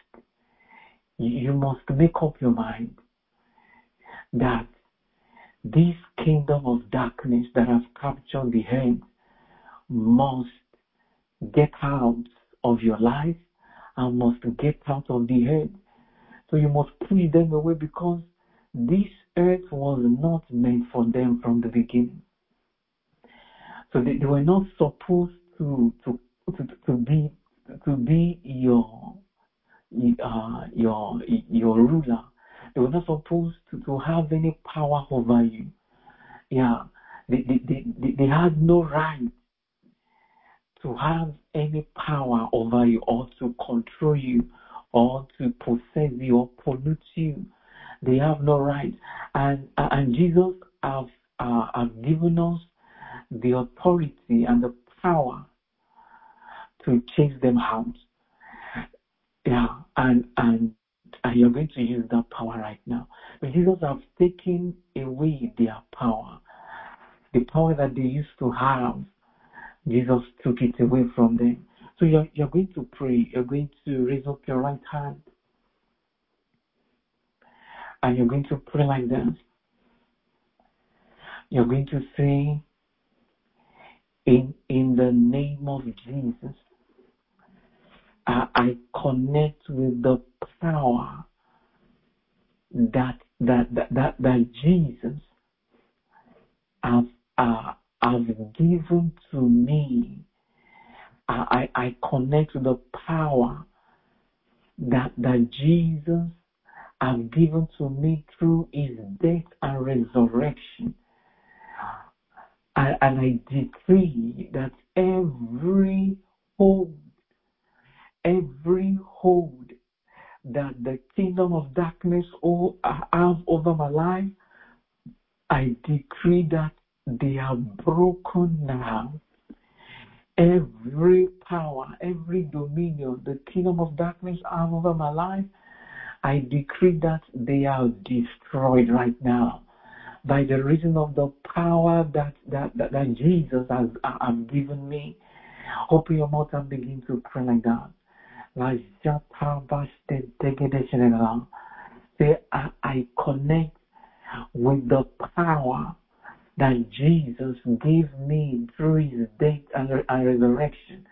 must make up your mind that this kingdom of darkness that has captured the earth must get out of your life and must get out of the earth. So you must push them away, because this earth was not meant for them from the beginning. So they were not supposed to be your ruler. They were not supposed to have any power over you. Yeah, They had no right to have any power over you or to control you or to possess you or pollute you. They have no right. And Jesus have given us the authority and the power to chase them out. Yeah, and you're going to use that power right now. But Jesus has taken away their power. The power that they used to have, Jesus took it away from them. So you're going to pray. You're going to raise up your right hand. And you're going to pray like this. You're going to say, in the name of Jesus, I connect with the power that Jesus has given to me. I connect with the power that Jesus has given to me through his death and resurrection. And I decree that every hold that the kingdom of darkness have over my life, I decree that they are broken now. Every power, every dominion the kingdom of darkness have over my life, I decree that they are destroyed right now by the reason of the power that Jesus has given me. Open your mouth and begin to pray like that. Say, I connect with the power that Jesus gave me through his death and resurrection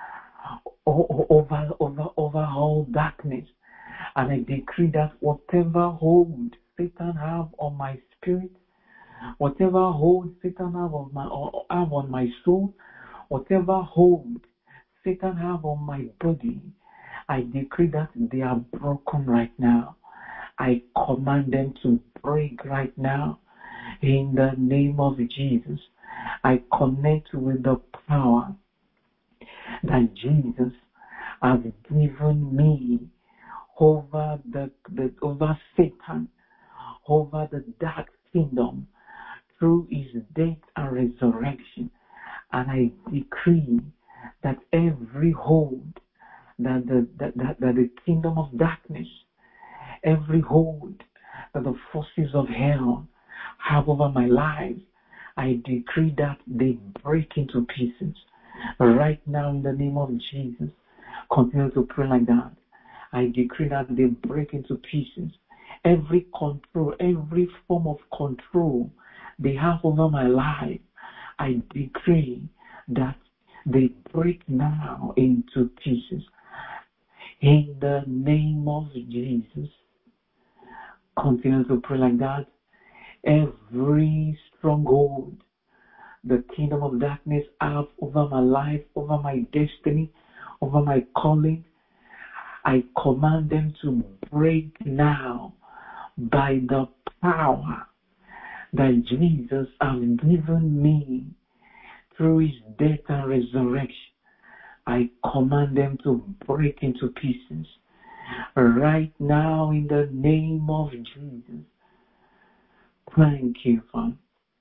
over all darkness. And I decree that whatever hold Satan have on my spirit, whatever hold Satan have on my soul, whatever hold Satan have on my body, I decree that they are broken right now. I command them to break right now. In the name of Jesus, I connect with the power that Jesus has given me over over Satan, over the dark kingdom through his death and resurrection. And I decree that every hold that the kingdom of darkness, every hold that the forces of hell have over my life, I decree that they break into pieces. Right now in the name of Jesus, continue to pray like that. I decree that they break into pieces. Every control, every form of control they have over my life, I decree that they break now into pieces. In the name of Jesus, continue to pray like that. Every stronghold the kingdom of darkness have over my life, over my destiny, over my calling, I command them to break now by the power that Jesus has given me through his death and resurrection. I command them to break into pieces right now in the name of Jesus. Thank you, Father.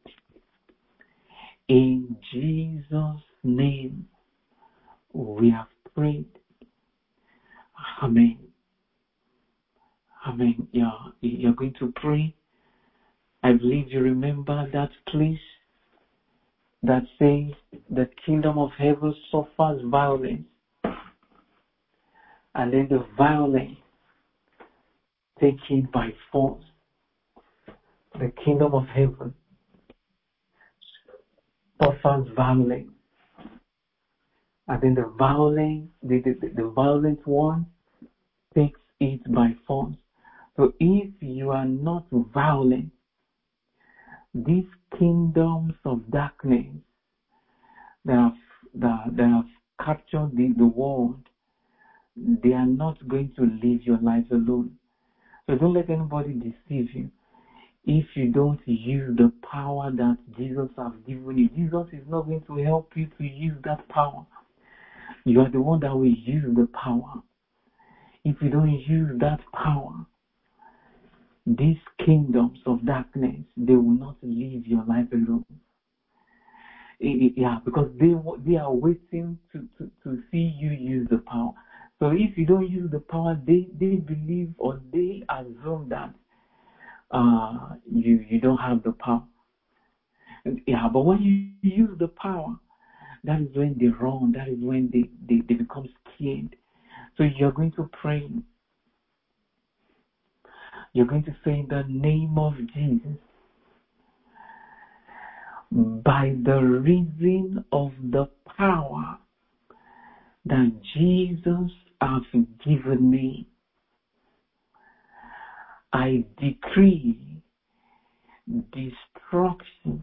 In Jesus' name we have prayed. Amen. Amen. You're going to pray. I believe you remember that place that says the kingdom of heaven suffers violence, and then the violence taken by force. The kingdom of heaven suffers violence, and then the violent one takes it by force. So if you are not violent, these kingdoms of darkness that have captured the world, they are not going to leave your life alone. So don't let anybody deceive you. if you don't use the power that Jesus has given you, Jesus is not going to help you to use that power. You are the one that will use the power. If you don't use that power, these kingdoms of darkness, they will not live your life alone. Yeah, because they are waiting to see you use the power. So if you don't use the power, they believe or they assume that you don't have the power. Yeah, but when you use the power, that is when they run. That is when they become scared. So you're going to pray. You're going to say in the name of Jesus, by the reason of the power that Jesus has given me, I decree destruction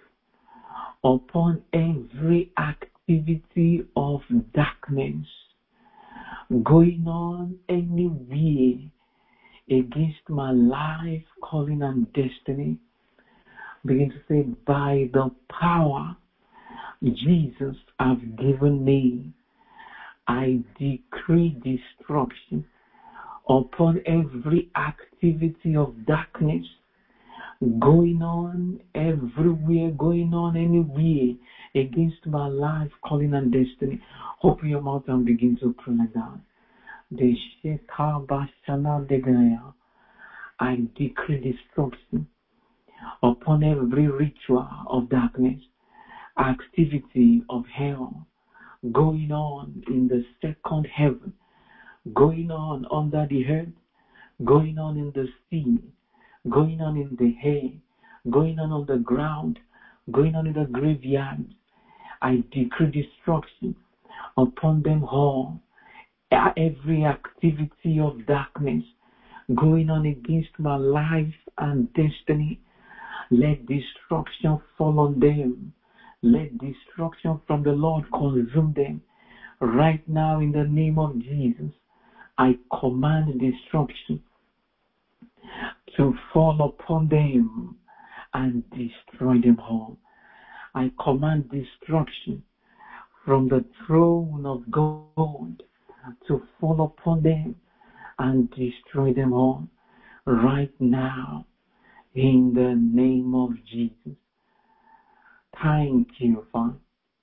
upon every activity of darkness going on anywhere against my life, calling, and destiny. Begin to say, by the power Jesus has given me, I decree destruction upon every activity of darkness going on everywhere, going on anywhere against my life, calling, and destiny. Open your mouth and begin to pray like that. I decree destruction upon every ritual of darkness, activity of hell going on in the second heaven, going on under the earth, going on in the sea, going on in the air, going on the ground, going on in the graveyard. I decree destruction upon them all. Every activity of darkness going on against my life and destiny, let destruction fall on them. Let destruction from the Lord consume them. Right now, in the name of Jesus, I command destruction to fall upon them and destroy them all. I command destruction from the throne of God to fall upon them and destroy them all right now in the name of Jesus. Thank you, Father.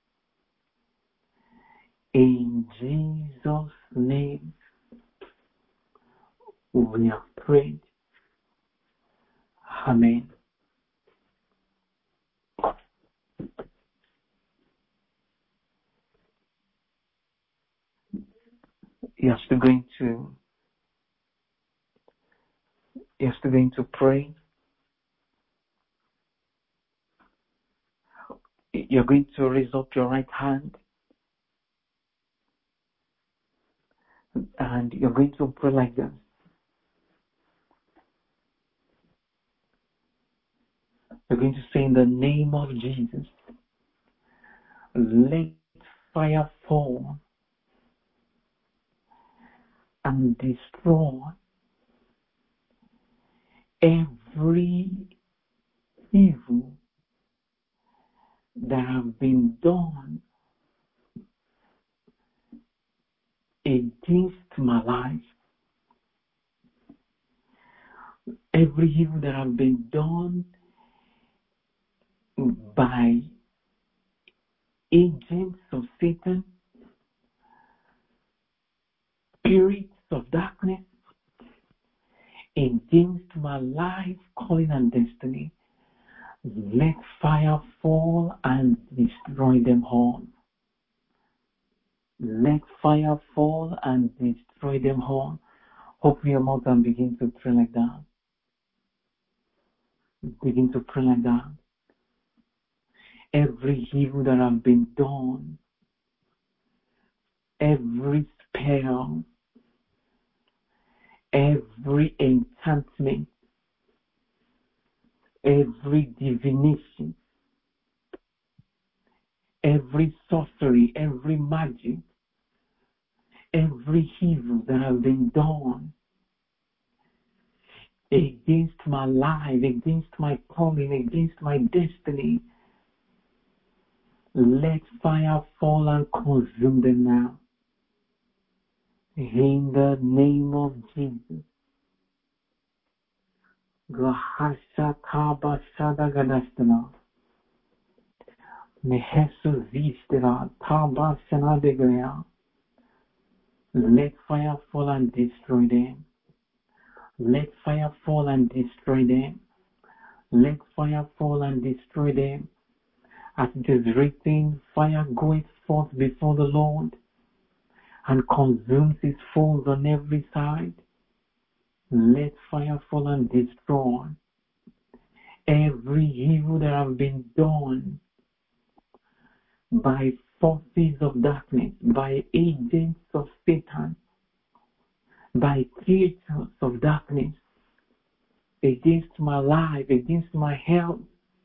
In Jesus' name we have prayed. Amen. You're still going to pray. You're going to raise up your right hand and you're going to pray like this. You're going to say, in the name of Jesus, let fire fall and destroy every evil that have been done against my life. Every evil that have been done by agents of Satan, spirits of darkness, against my life, calling, and destiny. Let fire fall and destroy them all. Let fire fall and destroy them all. Open your mouth and begin to pray like that. Begin to pray like that. Every evil that has been done, every spell, every enchantment, every divination, every sorcery, every magic, every evil that has been done against my life, against my calling, against my destiny. Let fire fall and consume them now. In the name of Jesus. Gahashakabashadagadastana. Mehesuzistera tabashanadegaya. Let fire fall and destroy them. Let fire fall and destroy them. Let fire fall and destroy them. As it is written, fire goeth forth before the Lord and consumes his foes on every side. Let fire fall and destroy every evil that has been done by forces of darkness, by agents of Satan, by creatures of darkness, against my life, against my health.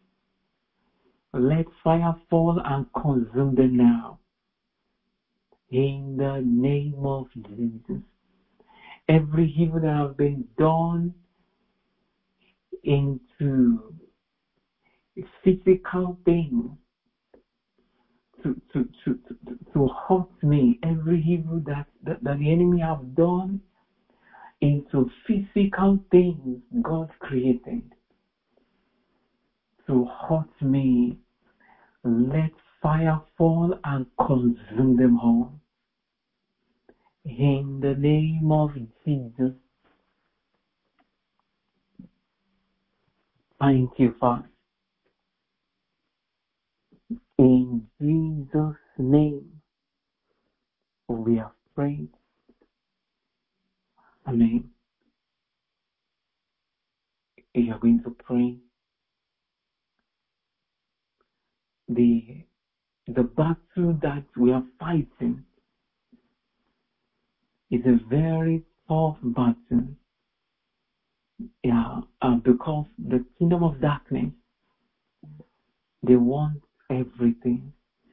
Let fire fall and consume them now. In the name of Jesus. Every evil that has been done into physical things to hurt me, every evil that the enemy have done into physical things God created to hurt me, let fire fall and consume them all. In the name of Jesus. Thank you, Father. In Jesus' name, we have prayed. Amen. You are going to pray. The battle that we are fighting is a very tough battle. Yeah, because the kingdom of darkness, they want everything.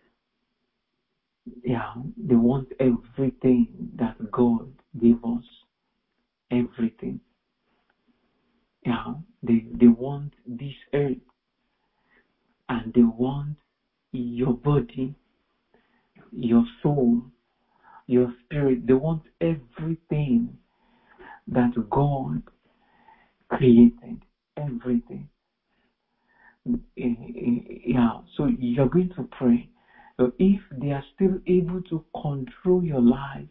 Yeah, they want everything that God gave us. Everything. Yeah, they want this earth, and they want your body, your soul, your spirit. They want everything that God created. Everything. Yeah, so you're going to pray. So if they are still able to control your life,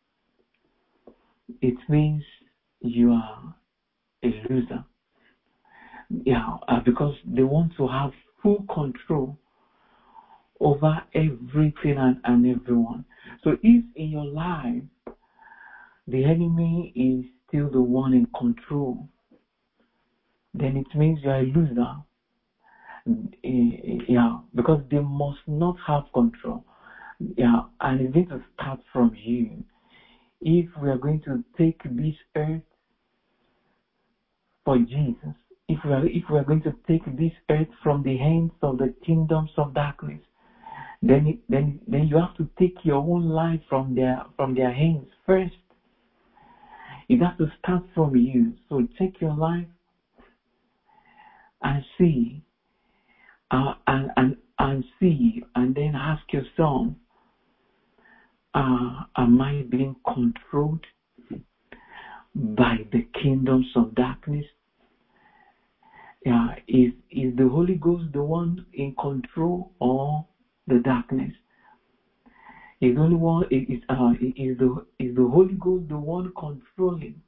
it means you are a loser. Yeah, because they want to have full control over everything and everyone. So if in your life the enemy is still the one in control, then it means you are a loser. Yeah, because they must not have control. Yeah, and it's going to start from you. If we are going to take this earth for Jesus, if we are going to take this earth from the hands of the kingdoms of darkness, then you have to take your own life from their hands first. It has to start from you. So take your life and see, and see, and then ask yourself, am I being controlled by the kingdoms of darkness? Yeah, is the Holy Ghost the one in control or the darkness? Is the only one is the Holy Ghost the one controlling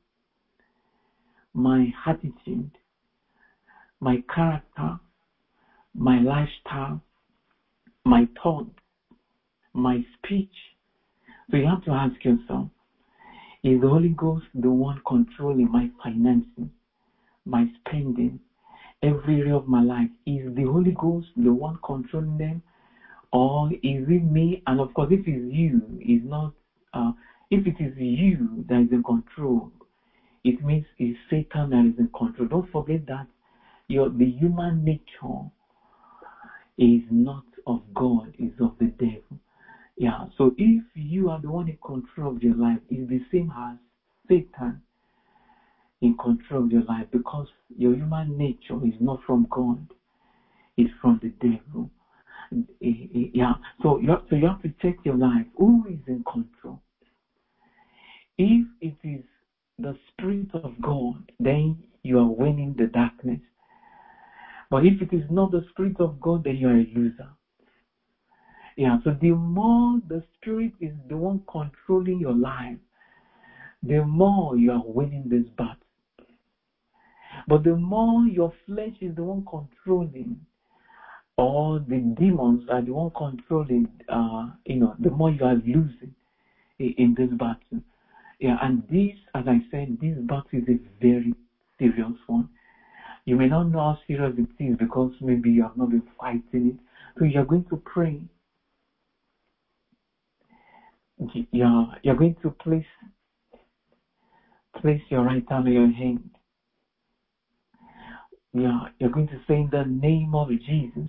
my attitude, my character, my lifestyle, my thought, my speech? So you have to ask yourself, is the Holy Ghost the one controlling my finances, my spending, every area of my life? Is the Holy Ghost the one controlling them, or is it me? And of course, if it's you, is not. If it is you that is in control, it means it's Satan that is in control. Don't forget that the human nature is not of God, is of the devil. Yeah. So if you are the one in control of your life, it's the same as Satan in control of your life, because your human nature is not from God, it's from the devil. Yeah. So you have to check your life. Who is in control? If it is the Spirit of God, then you are winning the darkness. But if it is not the Spirit of God, then you are a loser. Yeah. So the more the Spirit is the one controlling your life, the more you are winning this battle. But the more your flesh is the one controlling, or the demons are the one controlling, the more you are losing in this battle. Yeah, and this, as I said, this battle is a very serious one. You may not know how serious it is because maybe you have not been fighting it. So you are going to pray. You're going to place your right hand on your hand. You're going to say, in the name of Jesus,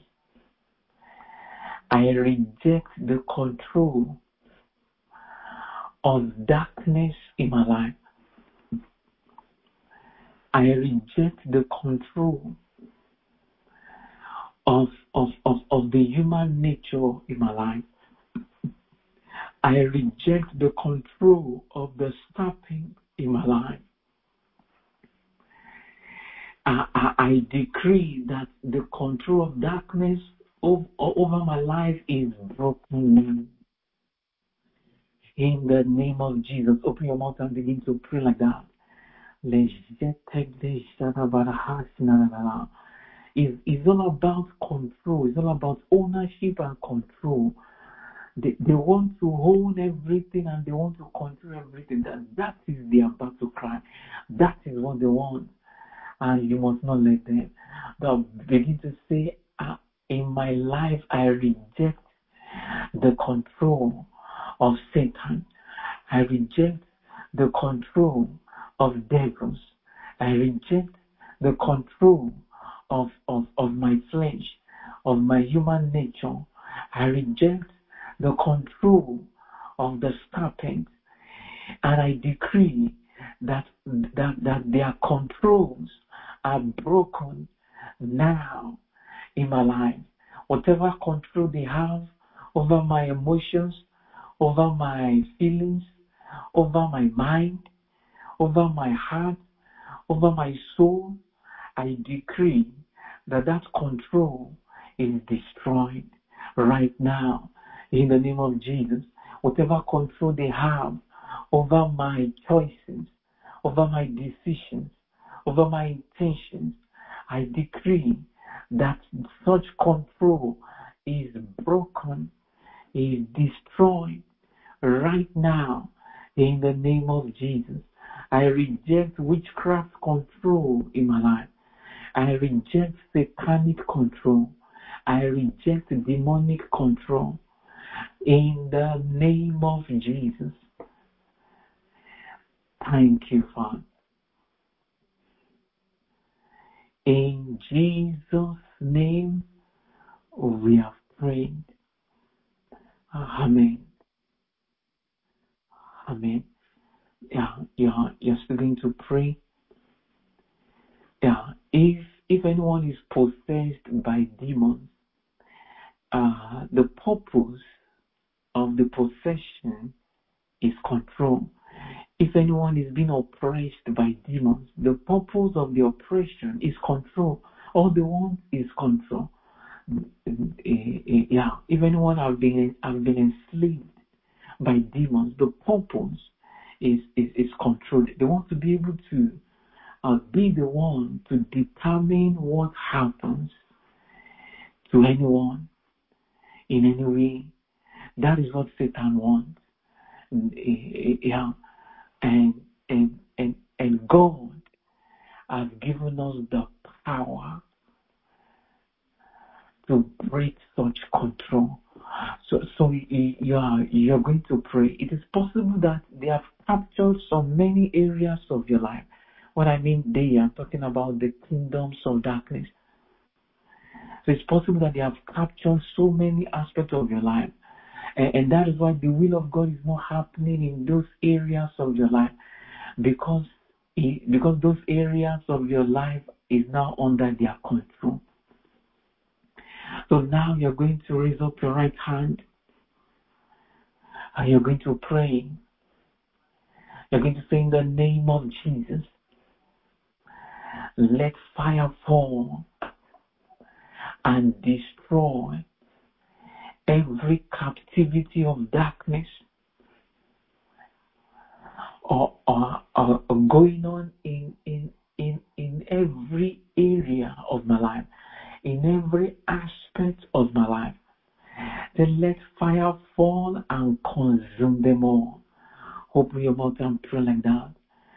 I reject the control of darkness in my life. I reject the control of the human nature in my life. I reject the control of the stopping in my life. I decree that the control of darkness over my life is broken now. In the name of Jesus, open your mouth and begin to pray like that. It's all about control. It's all about ownership and control. They want to own everything and they want to control everything. That is their battle cry. That is what they want. And you must not let them. But begin to say, in my life, I reject the control of Satan. I reject the control of devils. I reject the control of my flesh, of my human nature. I reject the control of the serpent. And I decree that their controls are broken now in my life. Whatever control they have over my emotions, over my feelings, over my mind, over my heart, over my soul, I decree that control is destroyed right now in the name of Jesus. Whatever control they have over my choices, over my decisions, over my intentions, I decree that such control is broken, is destroyed right now in the name of Jesus. I reject witchcraft control in my life. I reject satanic control. I reject demonic control in the name of Jesus. Thank you, Father. In Jesus' name we have prayed. Amen. Amen. Yeah, you're still going to pray. Yeah, if anyone is possessed by demons, the purpose of the possession is control. If anyone is being oppressed by demons, the purpose of the oppression is control. All they want is control. If anyone have been enslaved by demons, the purpose is control. They want to be able to be the one to determine what happens to anyone in any way. That is what Satan wants. And God has given us the power to break such control. So you're going to pray. It is possible that they have captured so many areas of your life. When I mean they, I'm talking about the kingdoms of darkness. So it's possible that they have captured so many aspects of your life. And that is why the will of God is not happening in those areas of your life. Because because those areas of your life is now under their control. So now you're going to raise up your right hand and you're going to pray. You're going to say, in the name of Jesus, let fire fall and destroy every captivity of darkness or going on in every area of my life, in every aspect of my life. Then let fire fall and consume them all. Open your mouth and pray like that.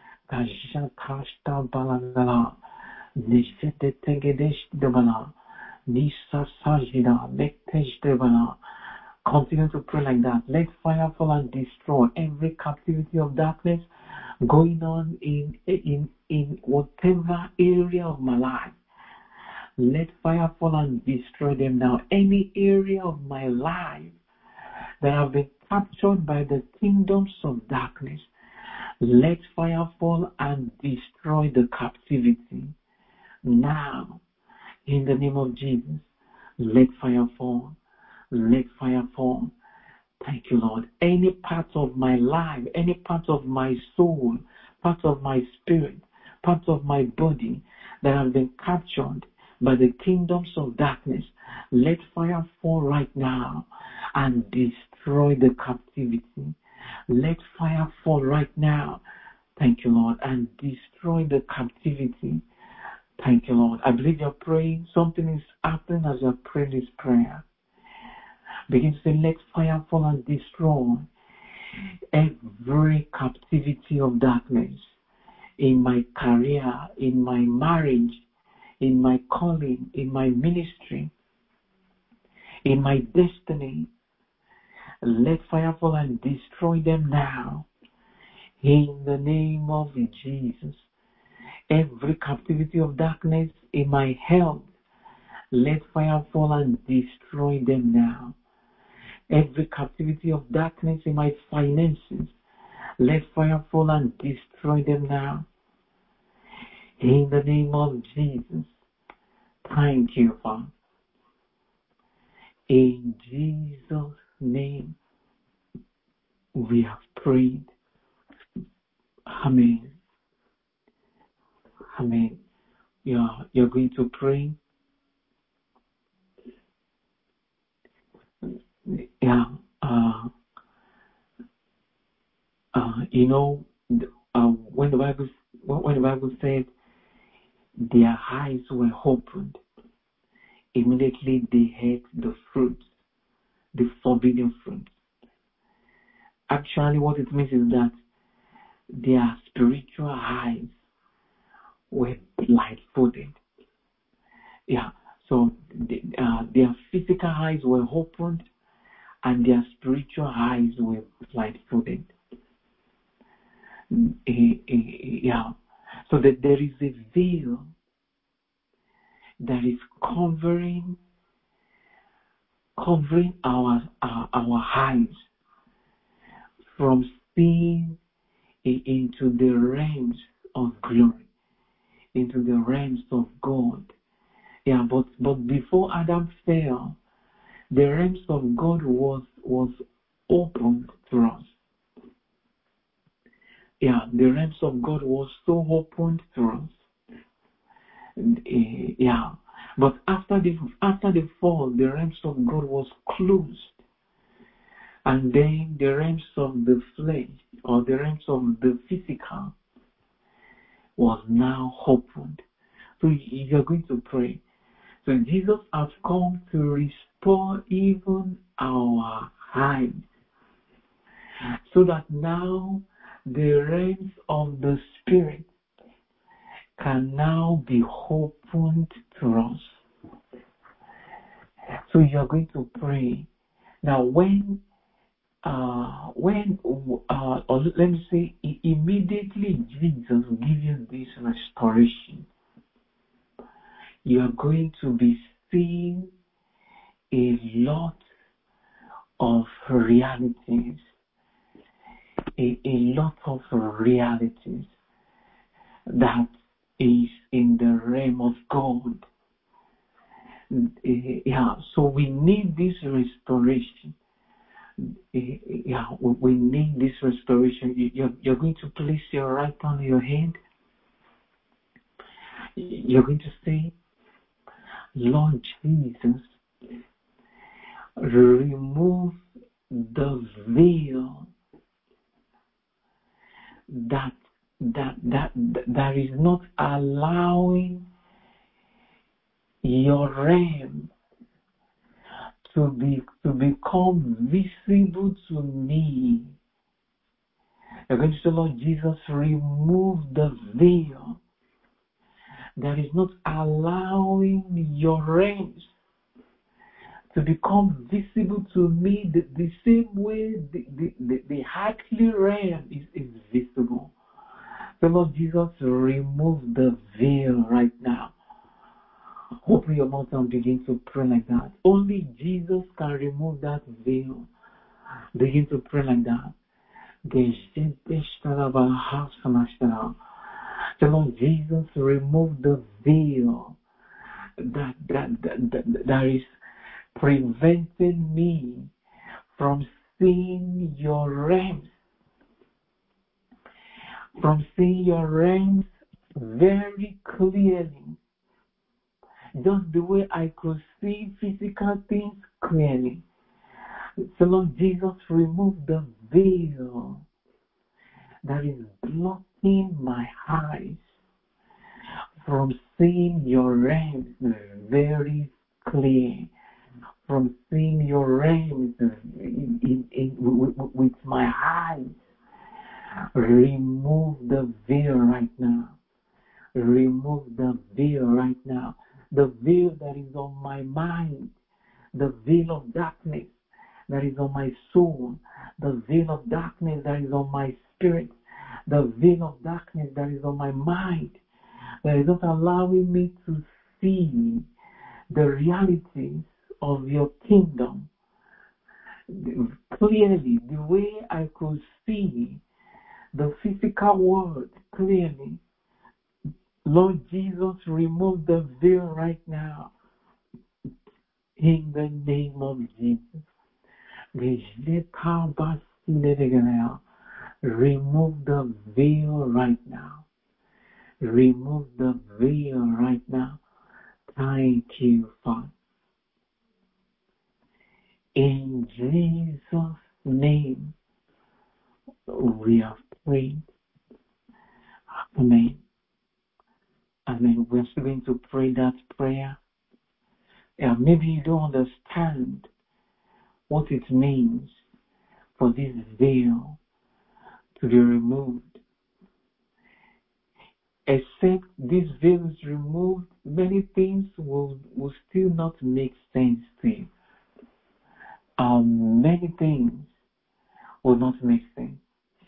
Continue to pray like that. Let fire fall and destroy every captivity of darkness going on in whatever area of my life. Let fire fall and destroy them now. Any area of my life that have been captured by the kingdoms of darkness, let fire fall and destroy the captivity. Now, in the name of Jesus, let fire fall. Let fire fall. Thank you, Lord. Any part of my life, any part of my soul, part of my spirit, part of my body that have been captured by the kingdoms of darkness, let fire fall right now and destroy the captivity. Let fire fall right now. Thank you, Lord, and destroy the captivity. Thank you, Lord. I believe you're praying. Something is happening as you're praying this prayer. Begin to say, let fire fall and destroy every captivity of darkness in my career, in my marriage, in my calling, in my ministry, in my destiny. Let fire fall and destroy them now. In the name of Jesus. Every captivity of darkness in my health, let fire fall and destroy them now. Every captivity of darkness in my finances, let fire fall and destroy them now. In the name of Jesus. Thank you, Father. In Jesus' name, we have prayed. Amen. Amen. You're going to pray. Yeah. When the Bible said their eyes were opened, immediately they ate the fruit, the forbidden fruit. Actually, what it means is that their spiritual eyes were blindfolded. Yeah. So their physical eyes were opened, and their spiritual eyes were blindfolded. Yeah. So that there is a veil that is covering our eyes from seeing into the realms of glory, into the realms of God. Yeah, but before Adam fell, the realms of God was opened to us. Yeah, the realms of God was so opened to us. Yeah, but after the fall, the realms of God was closed, and then the realms of the flesh or the realms of the physical was now opened. So you're going to pray. So Jesus has come to restore even our eyes, so that now the realms of the Spirit can now be opened to us. So you are going to pray. Now or let me say, immediately Jesus gives you this restoration, you are going to be seeing a lot of realities. A lot of realities. that is in the realm of God. So we need this restoration. We need this restoration. You're going to place your right hand on your head. You're going to say, Lord Jesus, remove the veil that is not allowing your realm to become visible to me. You're going to say, Lord Jesus, remove the veil that is not allowing your realms to become visible to me the same way the earthly realm is visible. So Lord Jesus, remove the veil right now. Open your mouth and begin to pray like that. Only Jesus can remove that veil. Begin to pray like that. So Lord Jesus, remove the veil that is preventing me from seeing your realms, very clearly, just the way I could see physical things clearly. So Lord Jesus, remove the veil that is blocking my eyes from seeing your realms very clear, from seeing your realms with my eyes. Remove the veil right now. Remove the veil right now. The veil that is on my mind, the veil of darkness that is on my soul, the veil of darkness that is on my spirit, the veil of darkness that is on my mind, that is not allowing me to see the realities of your kingdom clearly, the way I could see the physical world clearly. Lord Jesus, remove the veil right now in the name of Jesus. Remove the veil right now. Remove the veil right now. Thank you, Father. In Jesus' name, we have prayed. Amen. Amen. We're still going to pray that prayer. Maybe you don't understand what it means for this veil to be removed. Except this veil is removed, many things will still not make sense to you. Many things will not make sense.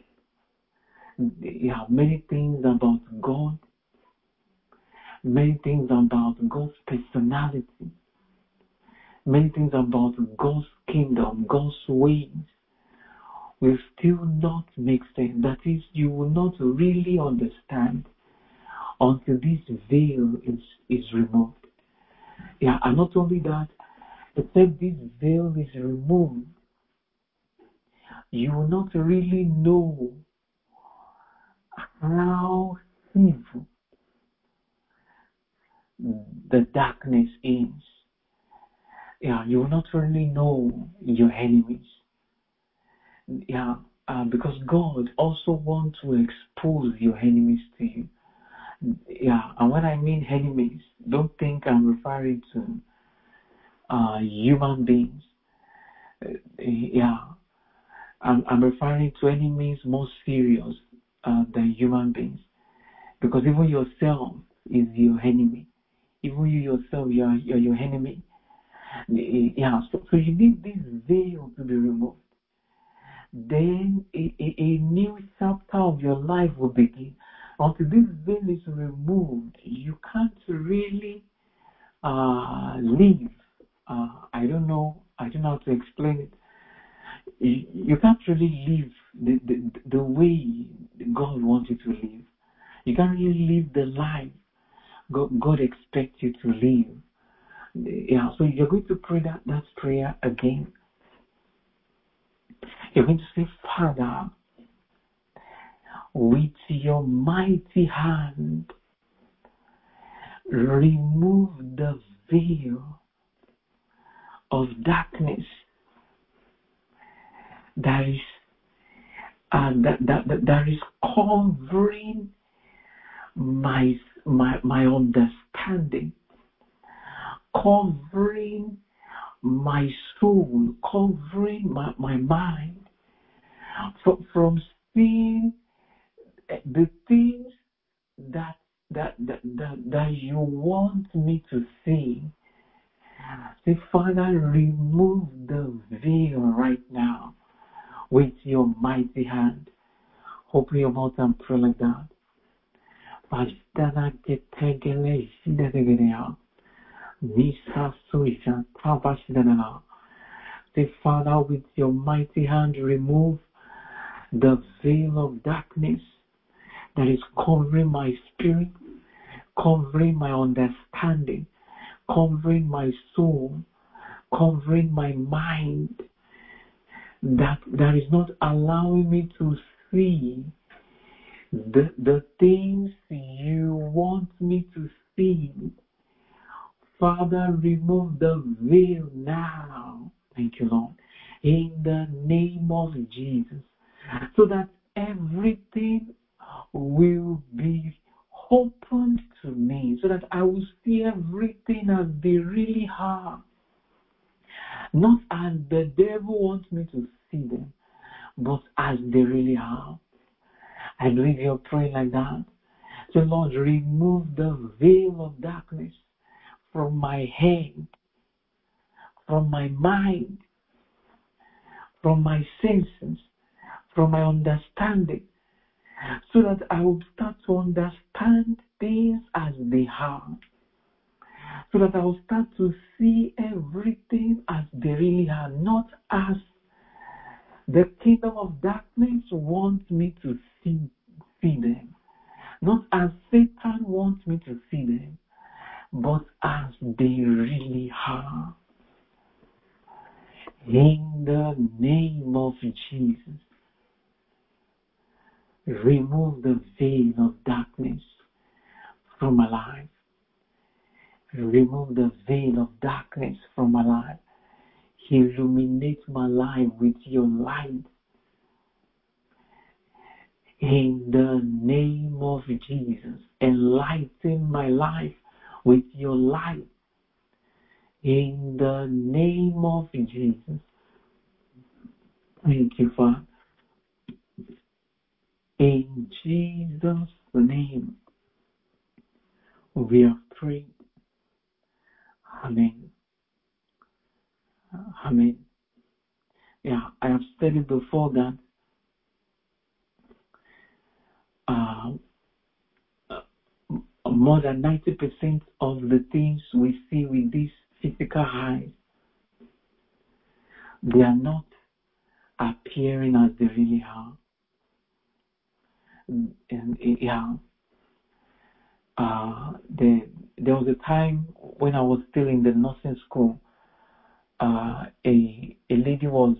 Many things about God, many things about God's personality, many things about God's kingdom, God's ways will still not make sense. That is, you will not really understand until this veil is removed. And not only that, except this veil is removed, you will not really know how evil the darkness is. You will not really know your enemies. Because God also wants to expose your enemies to you. And when I mean enemies, don't think I'm referring to human beings. I'm referring to enemies more serious than human beings. Because even yourself is your enemy. Even you yourself, you're your enemy. So you need this veil to be removed. Then a new chapter of your life will begin. Until this veil is removed, you can't really live. I don't know how to explain it. You can't really live the way God wants you to live. You can't really live the life God expects you to live. Yeah, so you're going to pray that prayer again. You're going to say, Father, with your mighty hand, remove the veil of darkness that is covering my understanding, covering my soul, covering my mind from seeing the things that you want me to see. Say, Father, remove the veil right now with your mighty hand. Open your mouth and pray like that. Say, Father, with your mighty hand, remove the veil of darkness that is covering my spirit, covering my understanding, covering my soul, covering my mind, that is not allowing me to see the things you want me to see. Father, remove the veil now. Thank you, Lord. In the name of Jesus. So that everything will be opened to me. So that I will see everything as they really are. Not as the devil wants me to see them, but as they really are. I believe you're praying like that. So Lord, remove the veil of darkness from my head, from my mind, from my senses, from my understanding, so that I will start to understand things as they are, so that I will start to see everything as they really are, not as the kingdom of darkness wants me to see them, not as Satan wants me to see them, but as they really are. In the name of Jesus, remove the veil of darkness from my life. Remove the veil of darkness from my life. Illuminate my life with your light. In the name of Jesus, enlighten my life with your light. In the name of Jesus. Thank you, Father. In Jesus' name, we have prayed. Amen. Amen. Yeah, I have said it before that more than 90% of the things we see with these physical eyes, they are not appearing as they really are. And there was a time when I was still in the nursing school. A lady was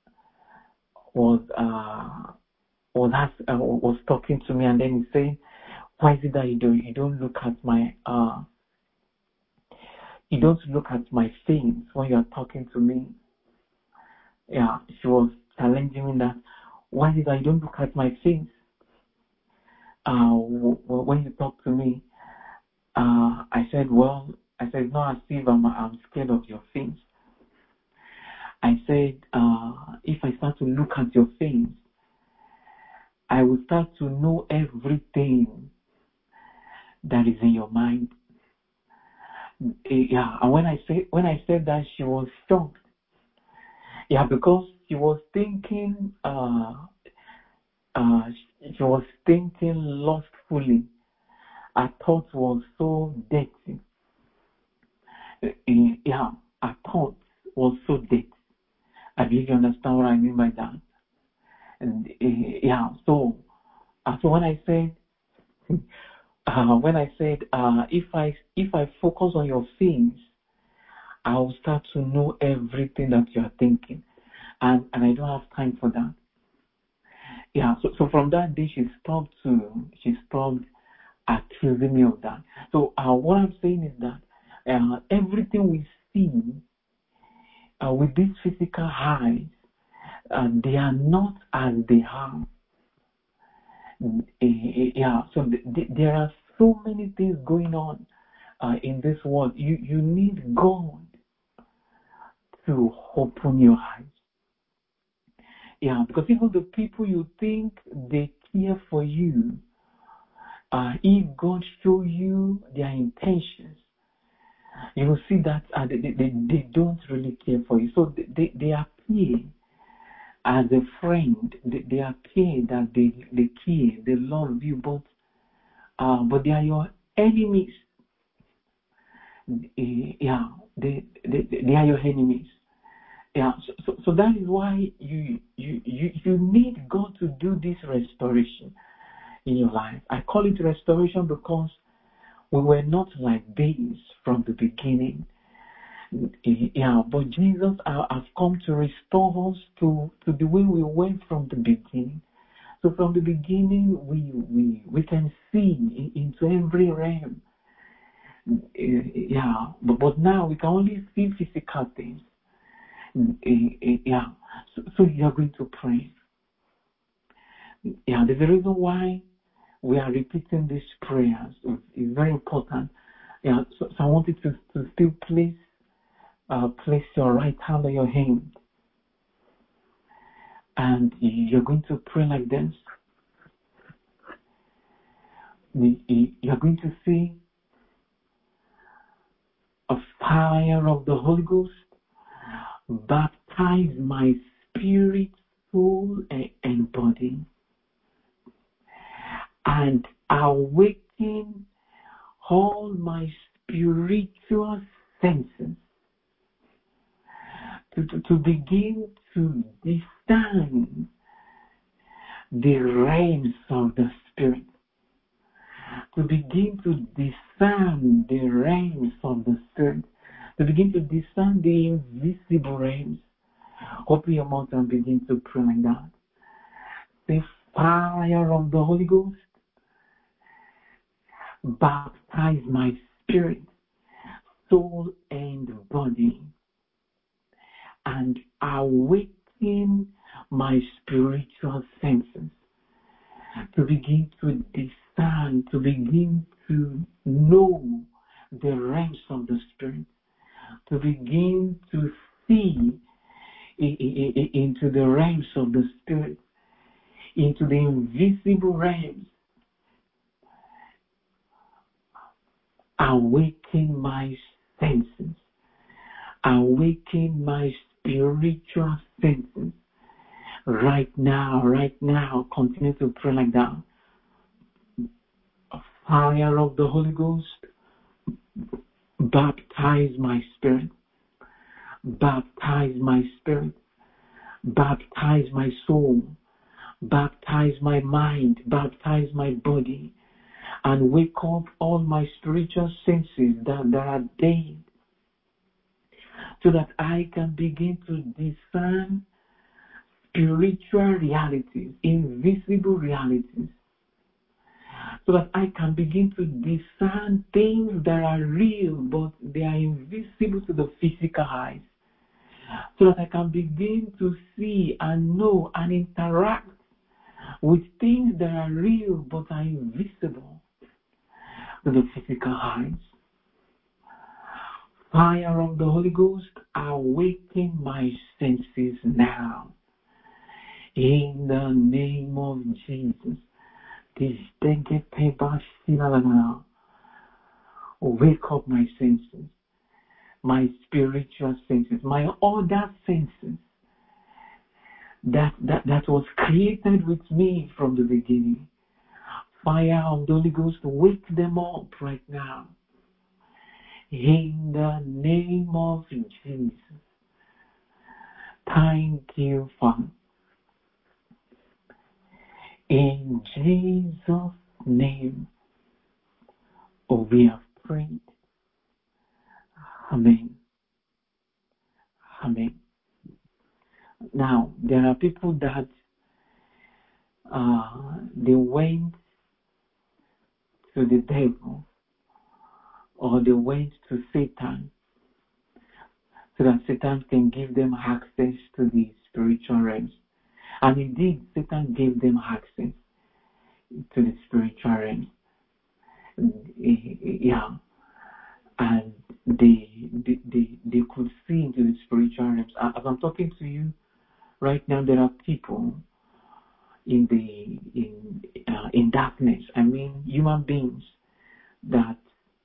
talking to me, and then he said, "Why is it that you don't look at my face when you are talking to me?" Yeah, she was challenging me that, "Why is it that you don't look at my face when you talk to me?" I said, "Well, not as if I'm scared of your face." I said, if I start to look at your face, I will start to know everything that is in your mind. Yeah, and when I said that, she was shocked. Yeah, because she was thinking lustfully. Her thought was so dirty. Yeah, her thought was so dirty. I believe you understand what I mean by that. And yeah, so when I said, When I said, if I focus on your things, I'll start to know everything that you are thinking, and I don't have time for that. Yeah. So from that day, she stopped accusing me of that. So what I'm saying is that everything we see with these physical eyes, they are not as they are. Yeah. So there are so many things going on in this world. You need God to open your eyes. Yeah, because even the people you think they care for you, if God show you their intentions, you will see that they don't really care for you. So they appear as a friend. They appear that they care, they love you, but they are your enemies. Yeah, they are your enemies. Yeah, so that is why you need God to do this restoration in your life. I call it restoration because we were not like this from the beginning. Yeah, but Jesus has come to restore us to the way we went from the beginning. So from the beginning, we can see into every realm. Yeah, but now we can only see physical things. Yeah, so you are going to pray. Yeah, there's a reason why we are repeating these prayers. It's very important. Yeah, so I want you to still place your right hand on your hand, and you're going to pray like this. You're going to see a fire of the Holy Ghost baptize my spirit, soul, and body, and awaken all my spiritual senses to begin to discern the realms of the Spirit, to begin to discern the realms of the Spirit, to begin to discern the invisible realms. Open your mouth and begin to pray like that. The fire of the Holy Ghost baptize my spirit, soul, and body, and awaken my spiritual senses to begin to discern, to begin to know the realms of the Spirit, to begin to see into the realms of the Spirit, into the invisible realms. Awaken my senses, awaken my spiritual senses. Right now, continue to pray like that. Fire of the Holy Ghost, baptize my spirit, baptize my spirit, baptize my soul, baptize my mind, baptize my body, and wake up all my spiritual senses that are dead, so that I can begin to discern spiritual realities, invisible realities, so that I can begin to discern things that are real, but they are invisible to the physical eyes, so that I can begin to see and know and interact with things that are real, but are invisible to the physical eyes. Fire of the Holy Ghost, awaken my senses now. In the name of Jesus. Wake up my senses, my spiritual senses, my other senses that was created with me from the beginning. Fire of the Holy Ghost, wake them up right now. In the name of Jesus. Thank you, Father. In Jesus' name For we have prayed. Amen. Amen. Now, there are people that they went to the devil, or they went to Satan, so that Satan can give them access to the spiritual realms. And indeed, Satan gave them access to the spiritual realms. Yeah. And they could see into the spiritual realms. As I'm talking to you right now, there are people in darkness. I mean, human beings that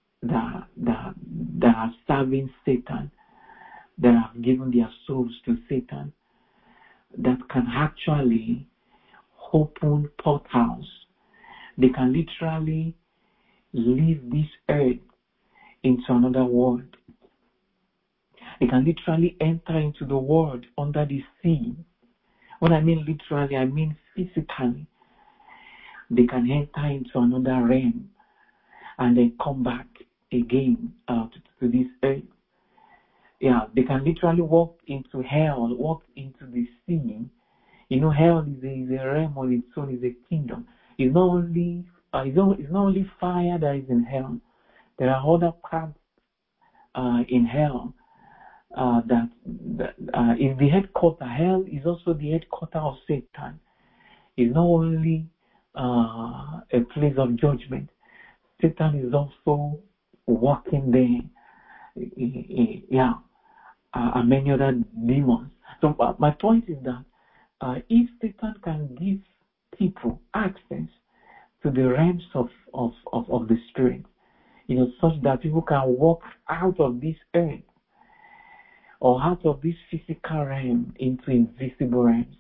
are serving Satan, that have given their souls to Satan, that can actually open portals. They can literally leave this earth into another world. They can literally enter into the world under the sea. When I mean literally, I mean physically. They can enter into another realm and then come back again to this earth. Yeah, they can literally walk into hell, walk into the sea. You know, hell is a realm on its own, is a kingdom. It's not only fire that is in hell. There are other parts in hell that is the headquarter. Hell is also the headquarter of Satan. It's not only a place of judgment. Satan is also walking there. Yeah, and many other demons. So my point is that if Satan can give people access to the realms of the spirit, such that people can walk out of this earth or out of this physical realm into invisible realms.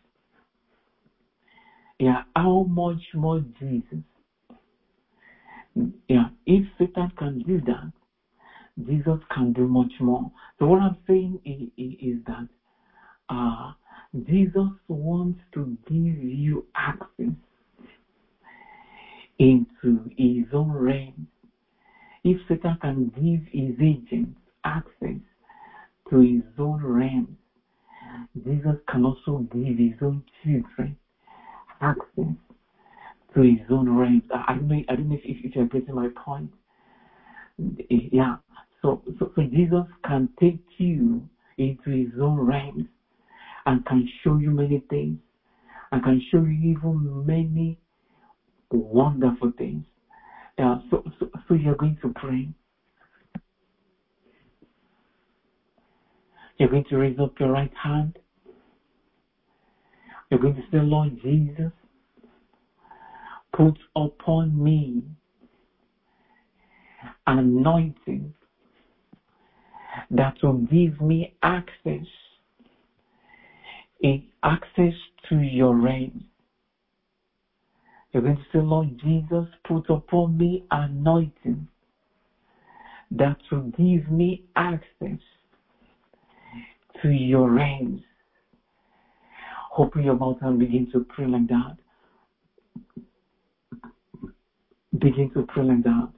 Yeah, how much more Jesus? Yeah, if Satan can do that, Jesus can do much more. So what I'm saying is that Jesus wants to give you access into his own realm. If Satan can give his agents access to his own realm, Jesus can also give his own children access to his own realms. I don't know if you're getting my point. Yeah. So Jesus can take you into his own realms and can show you many things, and can show you even many wonderful things. So you're going to pray. You're going to raise up your right hand. You're going to say, Lord Jesus, put upon me anointing that will give me access to your reign. You're going to say, Lord Jesus, put upon me anointing that will give me access to your reign. Open your mouth and begin to pray like that. Begin to pray like that.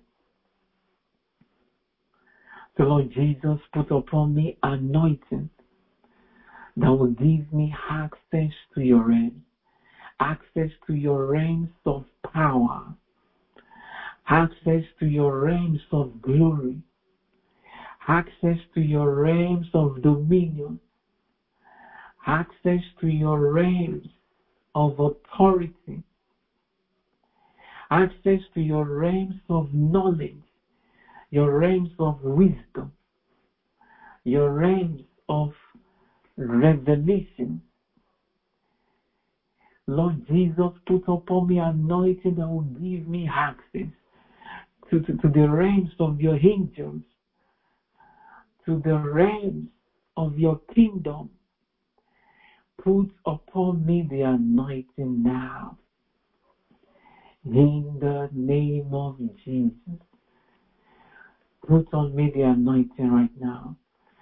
So Lord Jesus, put upon me anointing that will give me access to your reign. Access to your realms of power. Access to your realms of glory. Access to your realms of dominion. Access to your realms of authority. Access to your realms of knowledge. Your realms of wisdom. Your realms of revelation. Lord Jesus, put upon me anointing that will give me access to the realms of your angels, to the realms of your kingdom. Put upon me the anointing now. In the name of Jesus. Put on me the anointing right now.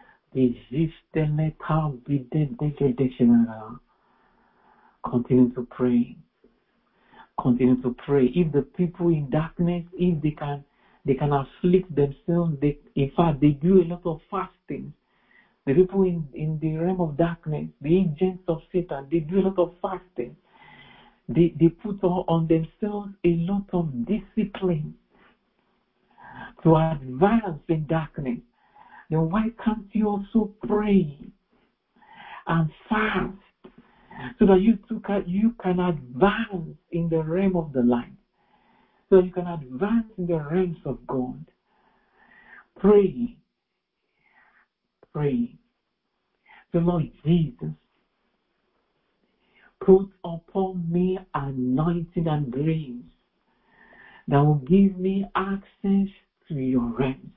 Continue to pray. Continue to pray. If the people in darkness, if they can They can afflict themselves. In fact, they do a lot of fasting. The people in the realm of darkness, the agents of Satan, they do a lot of fasting. They put on themselves a lot of discipline to advance in darkness. Then why can't you also pray and fast so that you can advance in the realm of the light, so that you can advance in the realms of God? Pray. The Lord Jesus, put upon me anointing and grace that will give me access to your realms.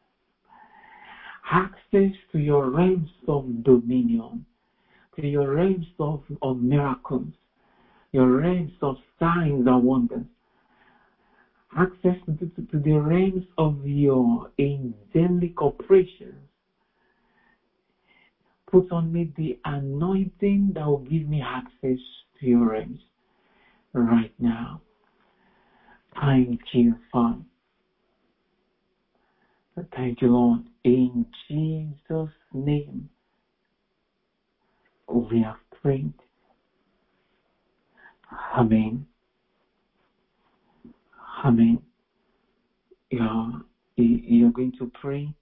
Access to your realms of dominion, to your realms of miracles, your realms of signs and wonders. Access to the realms of your angelic operations. Put on me the anointing that will give me access to your realms right now. Thank you, Father. Thank you, Lord. In Jesus' name, we have prayed. Amen. Amen. You're going to pray.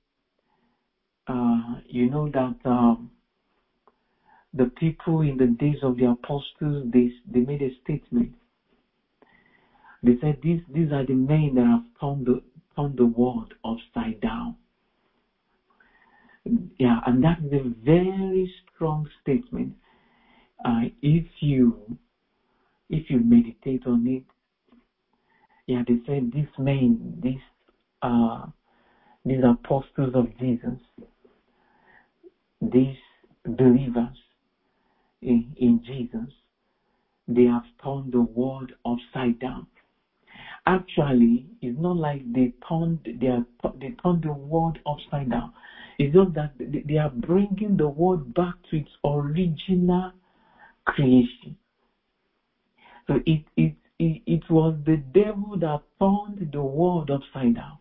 You know that the people in the days of the apostles, they made a statement. They said, these are the men that have turned the world upside down. Yeah, and that is a very strong statement. If you meditate on it, yeah, they said these men, these apostles of Jesus, these believers in Jesus, they have turned the world upside down. Actually, it's not like they turned the world upside down. It's just that they are bringing the world back to its original creation. So it was the devil that turned the world upside down.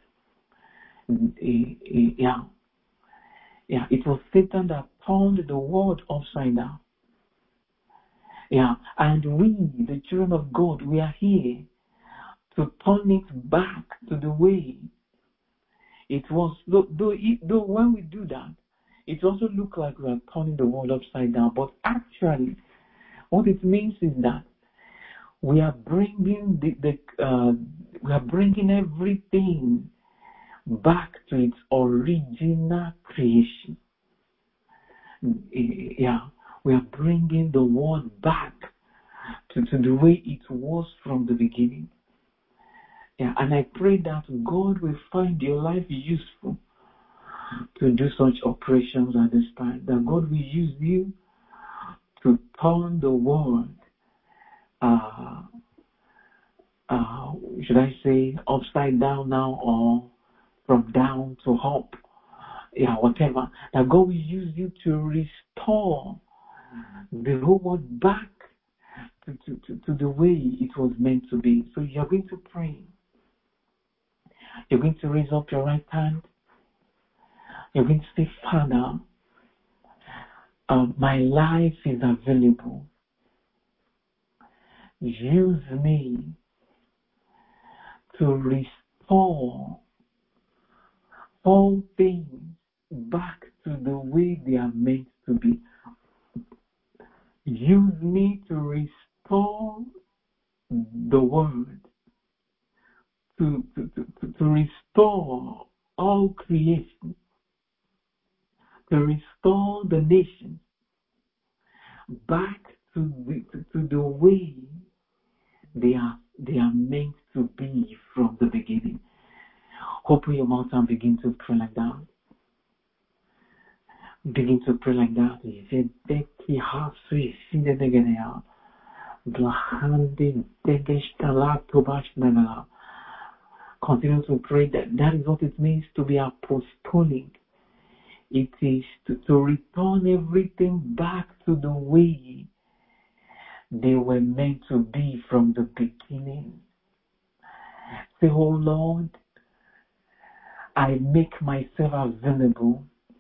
Yeah, it was Satan that turned the world upside down. Yeah, and we, the children of God, we are here to turn it back to the way it was. Though when we do that, it also looks like we are turning the world upside down. But actually, what it means is that we are bringing we are bringing everything back to its original creation. Yeah, we are bringing the world back to the way it was from the beginning. Yeah, and I pray that God will find your life useful to do such operations at this time. That God will use you to turn the world, should I say, upside down now, or from down to up. Yeah, whatever. That God will use you to restore the whole world back to the way it was meant to be. So you're going to pray. You're going to raise up your right hand. You're going to say, Father, my life is available. Use me to restore all things back to the way they are meant to be. Use me to restore the world, to restore all creation, to restore the nation back to the way they are meant to be from the beginning. Open your mouth and begin to pray like that. Begin to pray like that. Continue to pray. That is what it means to be apostolic. It is to return everything back to the way they were meant to be from the beginning. Say, oh Lord, I make myself available.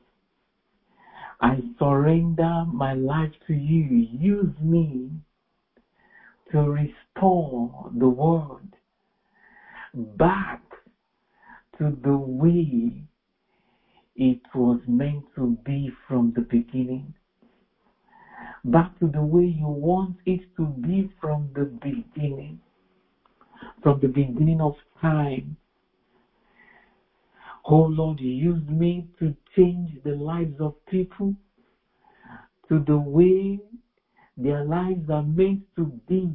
I surrender my life to you. Use me to restore the world back to the way it was meant to be from the beginning. Back to the way you want it to be from the beginning. From the beginning of time. Oh Lord, use me to change the lives of people to the way their lives are meant to be.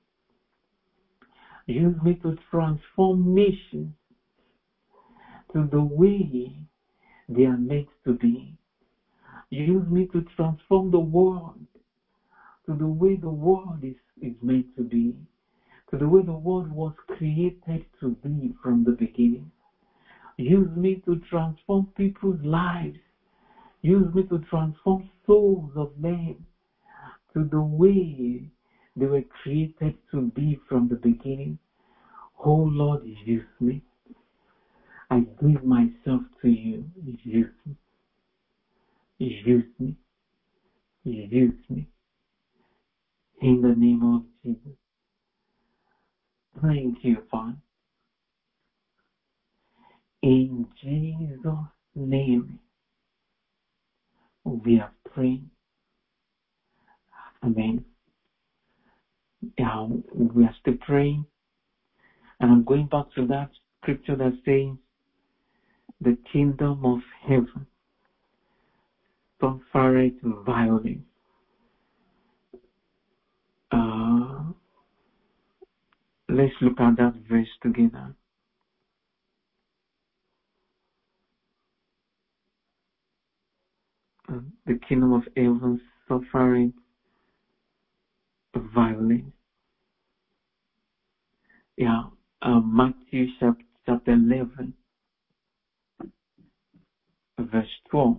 Use me to transform nations to the way they are meant to be. Use me to transform the world to the way the world is meant to be, to the way the world was created to be from the beginning. Use me to transform people's lives. Use me to transform souls of men to the way they were created to be from the beginning. Oh Lord, use me. I give myself to you. Use me. Use me. Use me. In the name of Jesus. Thank you, Father. In Jesus' name, we have prayed. Amen. We are still praying. And I'm going back to that scripture that says, the kingdom of heaven suffereth violence. Let's look at that verse together. The kingdom of heaven suffereth violence. Matthew chapter 11, verse 12.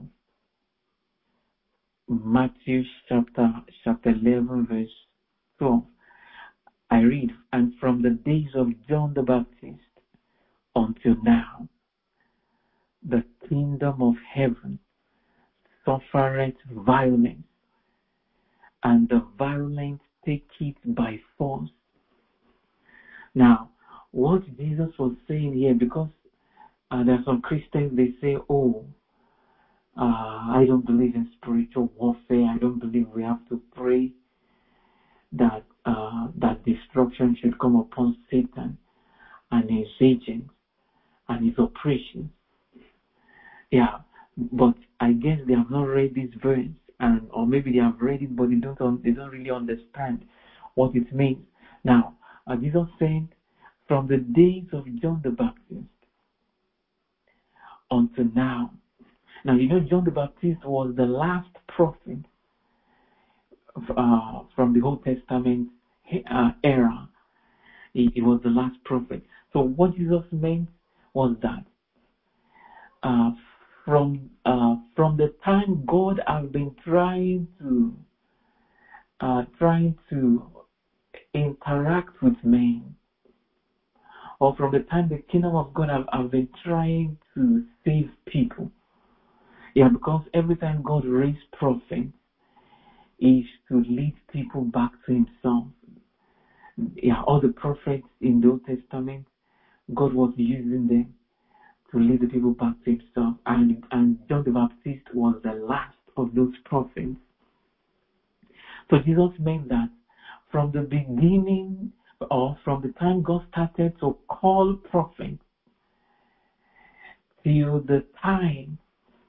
Matthew chapter 11, verse 12. I read, and from the days of John the Baptist until now, the kingdom of heaven suffereth violence, and the violent take it by force. Now, what Jesus was saying here, because there are some Christians, they say, I don't believe in spiritual warfare. I don't believe we have to pray that destruction should come upon Satan and his agents and his operations. Yeah, but I guess they have not read this verse, or maybe they have read it, but they don't really understand what it means. Now, Jesus said, from the days of John the Baptist until now. Now, you know, John the Baptist was the last prophet from the Old Testament era. He was the last prophet. So what Jesus meant was that from the time God has been trying to interact with men, or from the time the kingdom of God have been trying to save people. Yeah, because every time God raised prophets, is to lead people back to himself. Yeah, all the prophets in the Old Testament, God was using them to lead the people back to himself. And John the Baptist was the last of those prophets. So Jesus meant that from the beginning, or from the time God started to call prophets, till the time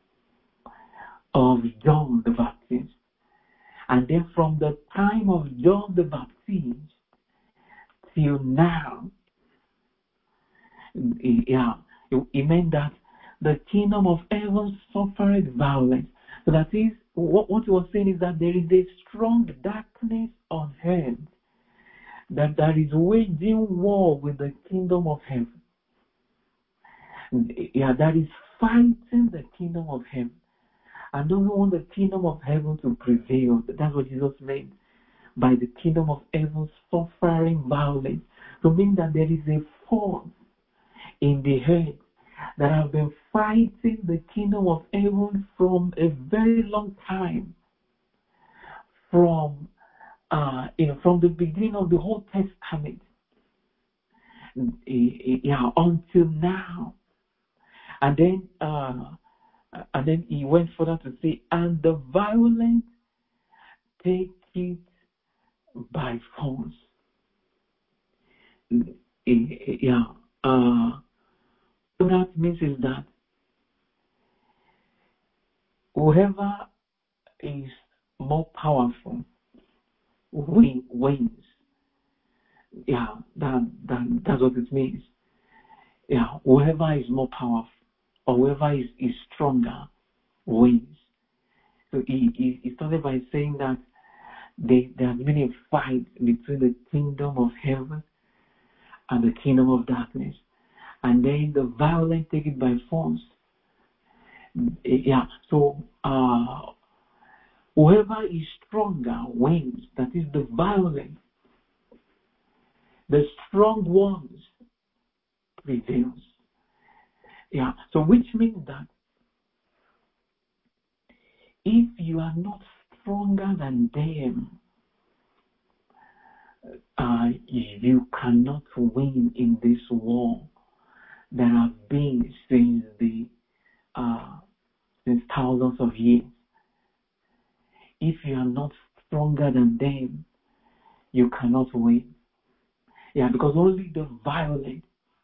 of John the Baptist, and then from the time of John the Baptist till now, it meant that the kingdom of heaven suffered violence. So that is, what he was saying is that there is a strong darkness on earth that is waging war with the kingdom of heaven. Yeah, that is fighting the kingdom of heaven. And don't want the kingdom of heaven to prevail. That's what Jesus meant by the kingdom of heaven suffering violence. To mean that there is a force in the earth that have been fighting the kingdom of heaven from a very long time, from from the beginning of the Old Testament, until now. And then he went further to say, and the violent take it by force. What that means is that whoever is more powerful wins. That's what it means. Whoever is more powerful or whoever is stronger wins. So he started by saying that there has been a fight between the kingdom of heaven and the kingdom of darkness, and then the violent take it by force. So whoever is stronger wins. That is the violent. The strong ones prevails. So which means that if you are not stronger than them, you cannot win in this war that have been since thousands of years. If you are not stronger than them, you cannot win. Because only the violent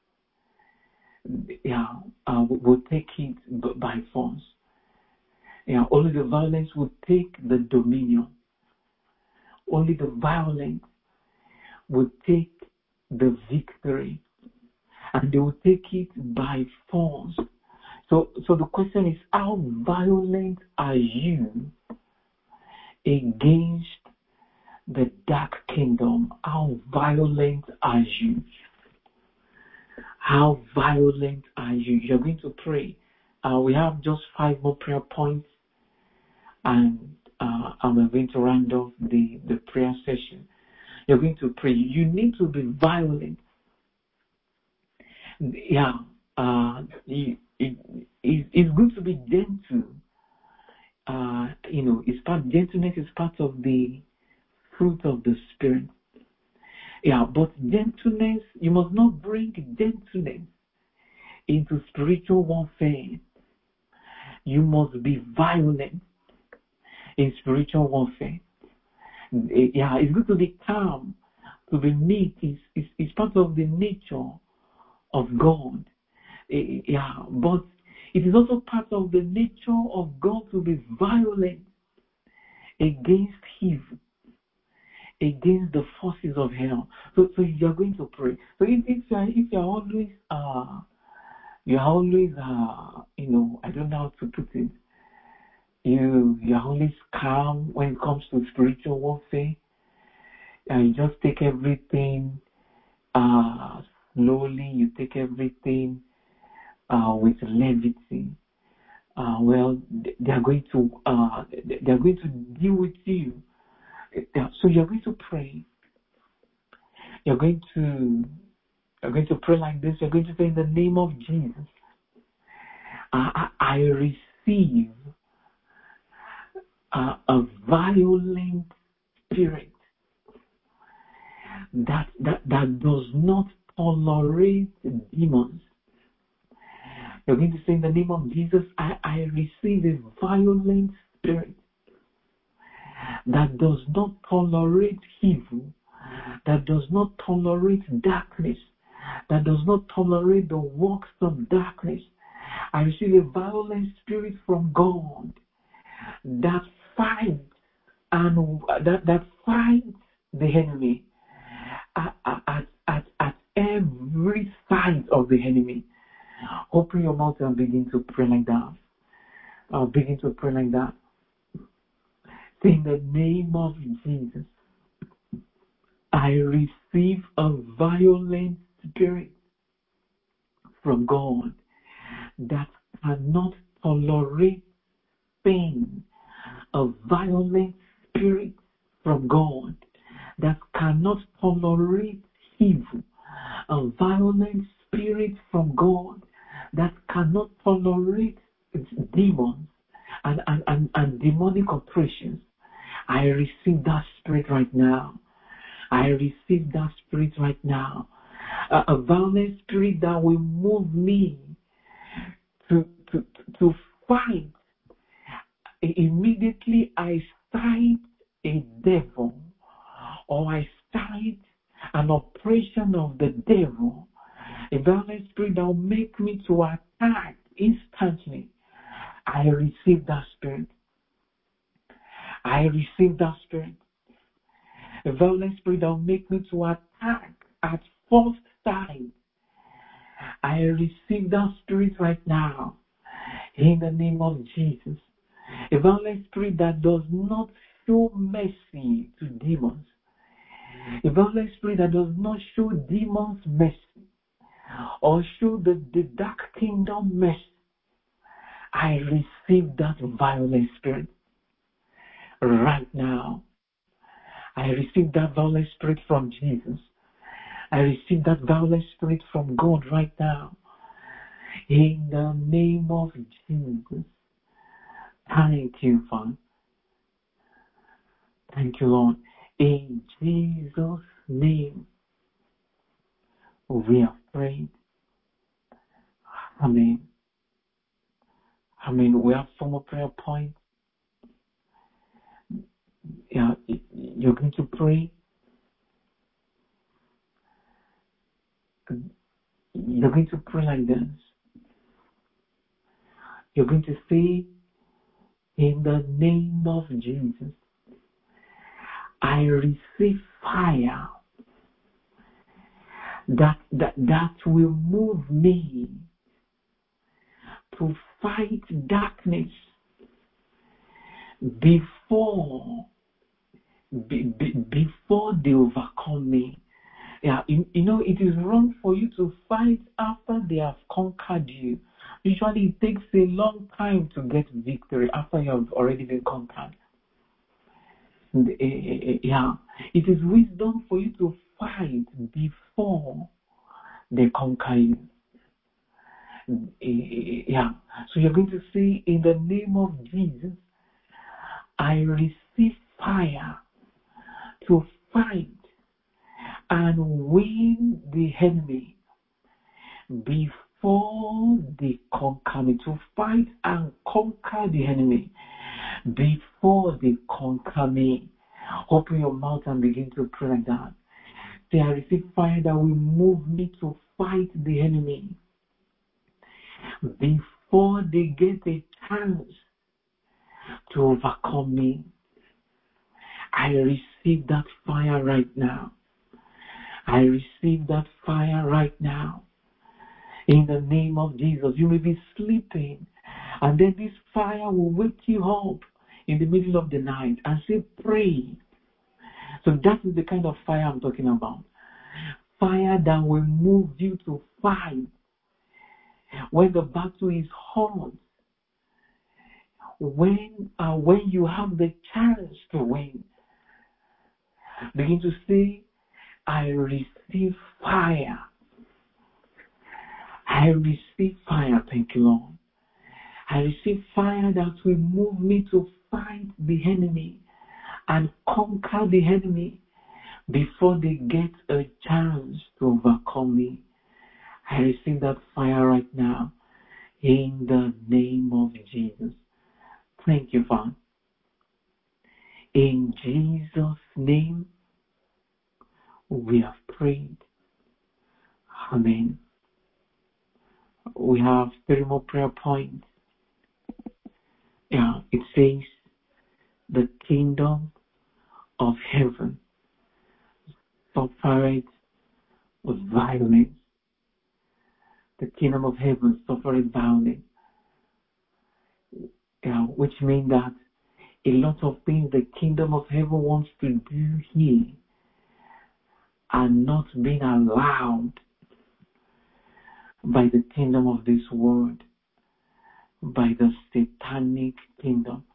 will take it by force. Only the violence will take the dominion. Only the violent will take the victory, and they will take it by force. So the question is, how violent are you against the dark kingdom? How violent are you? How violent are you? You're going to pray. We have just 5 more prayer points, and we're going to round off the prayer session. You're going to pray. You need to be violent. It's good to be gentle. Gentleness is part of the fruit of the Spirit. But gentleness, you must not bring gentleness into spiritual warfare. You must be violent in spiritual warfare. It's good to be calm, to be meek. It's part of the nature of God. But it is also part of the nature of God to be violent against evil, against the forces of hell. So you are going to pray. So if you're always I don't know how to put it. You're always calm when it comes to spiritual warfare. You just take everything slowly. You take everything with levity. They are going to deal with you. So you're going to pray. You're going to pray like this. You're going to say, in the name of Jesus, I receive a violent spirit that does not tolerate demons. You're going to say, in the name of Jesus, I receive a violent spirit that does not tolerate evil, that does not tolerate darkness, that does not tolerate the works of darkness. I receive a violent spirit from God that fights and that fights the enemy at every side of the enemy. Open your mouth and begin to pray like that. Begin to pray like that. Say, in the name of Jesus, I receive a violent spirit from God that cannot tolerate pain. A violent spirit from God that cannot tolerate evil. A violent spirit from God that cannot cannot tolerate demons and demonic oppressions. I receive that spirit right now. I receive that spirit right now. A violent spirit that will move me to fight. Immediately I sight a devil, or I sight an oppression of the devil, a violent spirit that will make me to attack instantly. I receive that spirit. I receive that spirit. A violent spirit that will make me to attack at first sight. I receive that spirit right now in the name of Jesus. A violent spirit that does not show mercy to demons. A violent spirit that does not show demons mercy or show the dark kingdom mercy. I receive that violent spirit right now. I receive that violent spirit from Jesus. I receive that violent spirit from God right now. In the name of Jesus. Thank you, Father. Thank you, Lord. In Jesus' name, we have prayed. Amen. Amen. We have 4 more prayer points. Yeah, you're going to pray. You're going to pray like this. You're going to say, in the name of Jesus, I receive fire that will move me to fight darkness before they overcome me. Yeah, you know, it is wrong for you to fight after they have conquered you. Usually it takes a long time to get victory after you have already been conquered. Yeah, it is wisdom for you to fight before they conquer you. Yeah, so you're going to say, in the name of Jesus, I receive fire to fight and win the enemy before they conquer me, to fight and conquer the enemy before they conquer me. Open your mouth and begin to pray like that. Say, I receive fire that will move me to fight the enemy before they get a chance to overcome me. I receive that fire right now. I receive that fire right now. In the name of Jesus. You may be sleeping, and then this fire will wake you up in the middle of the night and say, pray. So that is the kind of fire I'm talking about. Fire that will move you to fight when the battle is hot. When you have the chance to win. Begin to say, I receive fire. I receive fire. Thank you, Lord. I receive fire that will move me to fight the enemy and conquer the enemy before they get a chance to overcome me. I receive that fire right now in the name of Jesus. Thank you, Father. In Jesus' name, we have prayed. Amen. We have 3 more prayer points. Yeah, it says, the kingdom of heaven suffereth violence. The kingdom of heaven suffereth violence. Yeah, which means that a lot of things the kingdom of heaven wants to do here are not being allowed by the kingdom of this world, by the satanic kingdom.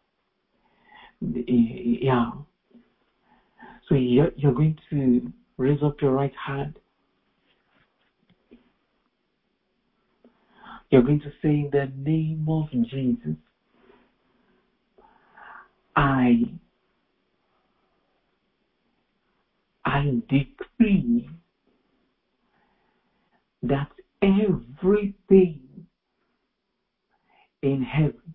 Yeah. So you're going to raise up your right hand. You're going to say, in the name of Jesus, I decree that everything in heaven,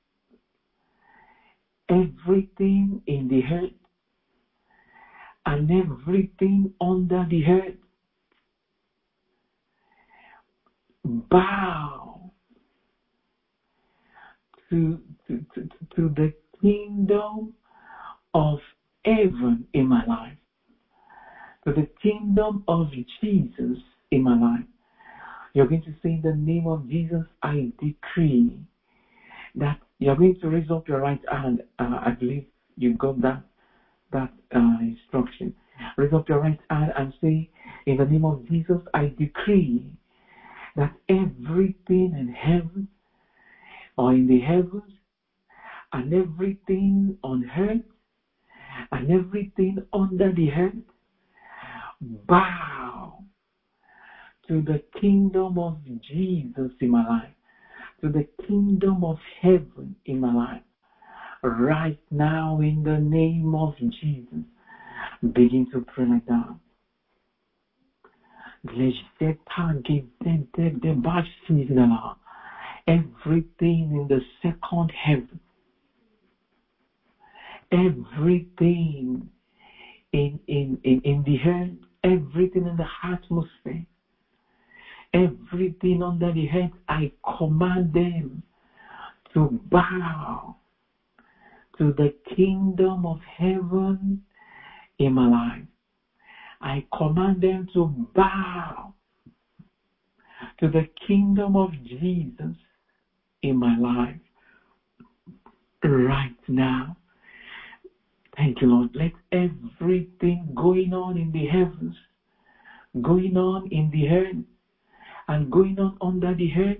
everything in the earth, and everything under the earth bow to the kingdom of heaven in my life, to the kingdom of Jesus in my life. You're going to say, in the name of Jesus, I decree that. You're going to raise up your right hand. I believe you got that instruction. Raise up your right hand and say, in the name of Jesus, I decree that everything in heaven or in the heavens and everything on earth and everything under the earth bow to the kingdom of Jesus in my life, to the kingdom of heaven in my life. Right now, in the name of Jesus, begin to pray like that. Everything in the second heaven, everything in the earth, everything in the atmosphere, everything under the earth, I command them to bow to the kingdom of heaven in my life. I command them to bow to the kingdom of Jesus in my life right now. Thank you, Lord. Let everything going on in the heavens, going on in the earth, and going on under the earth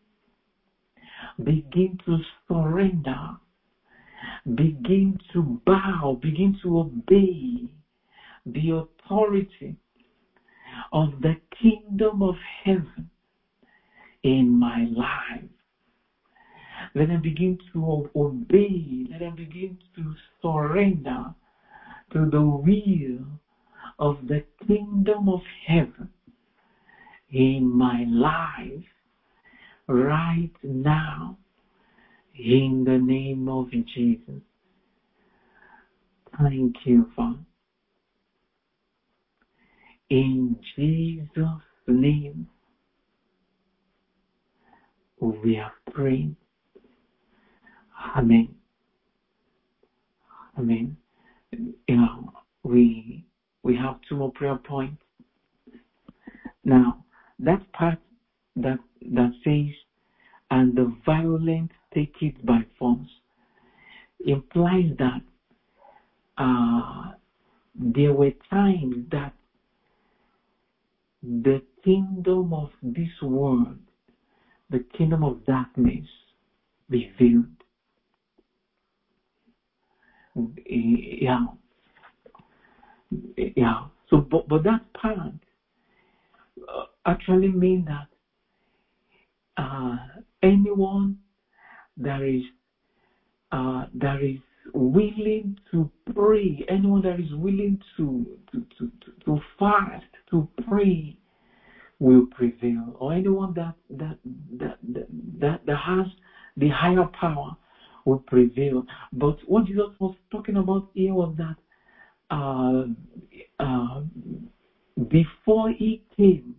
begin to surrender, begin to bow, begin to obey the authority of the kingdom of heaven in my life. Let them begin to obey. Let them begin to surrender to the will of the kingdom of heaven in my life right now, in the name of Jesus. Thank you, Father. In Jesus' name, we have prayed. Amen. Amen. We have two more prayer points. Now, that part that says, and the violent take it by force, implies that there were times that the kingdom of this world, the kingdom of darkness, revealed. Yeah. So, but that part actually means that anyone that is willing to pray, anyone that is willing to fast, to pray, will prevail. Or anyone that has the higher power will prevail. But what Jesus was talking about here was that before he came,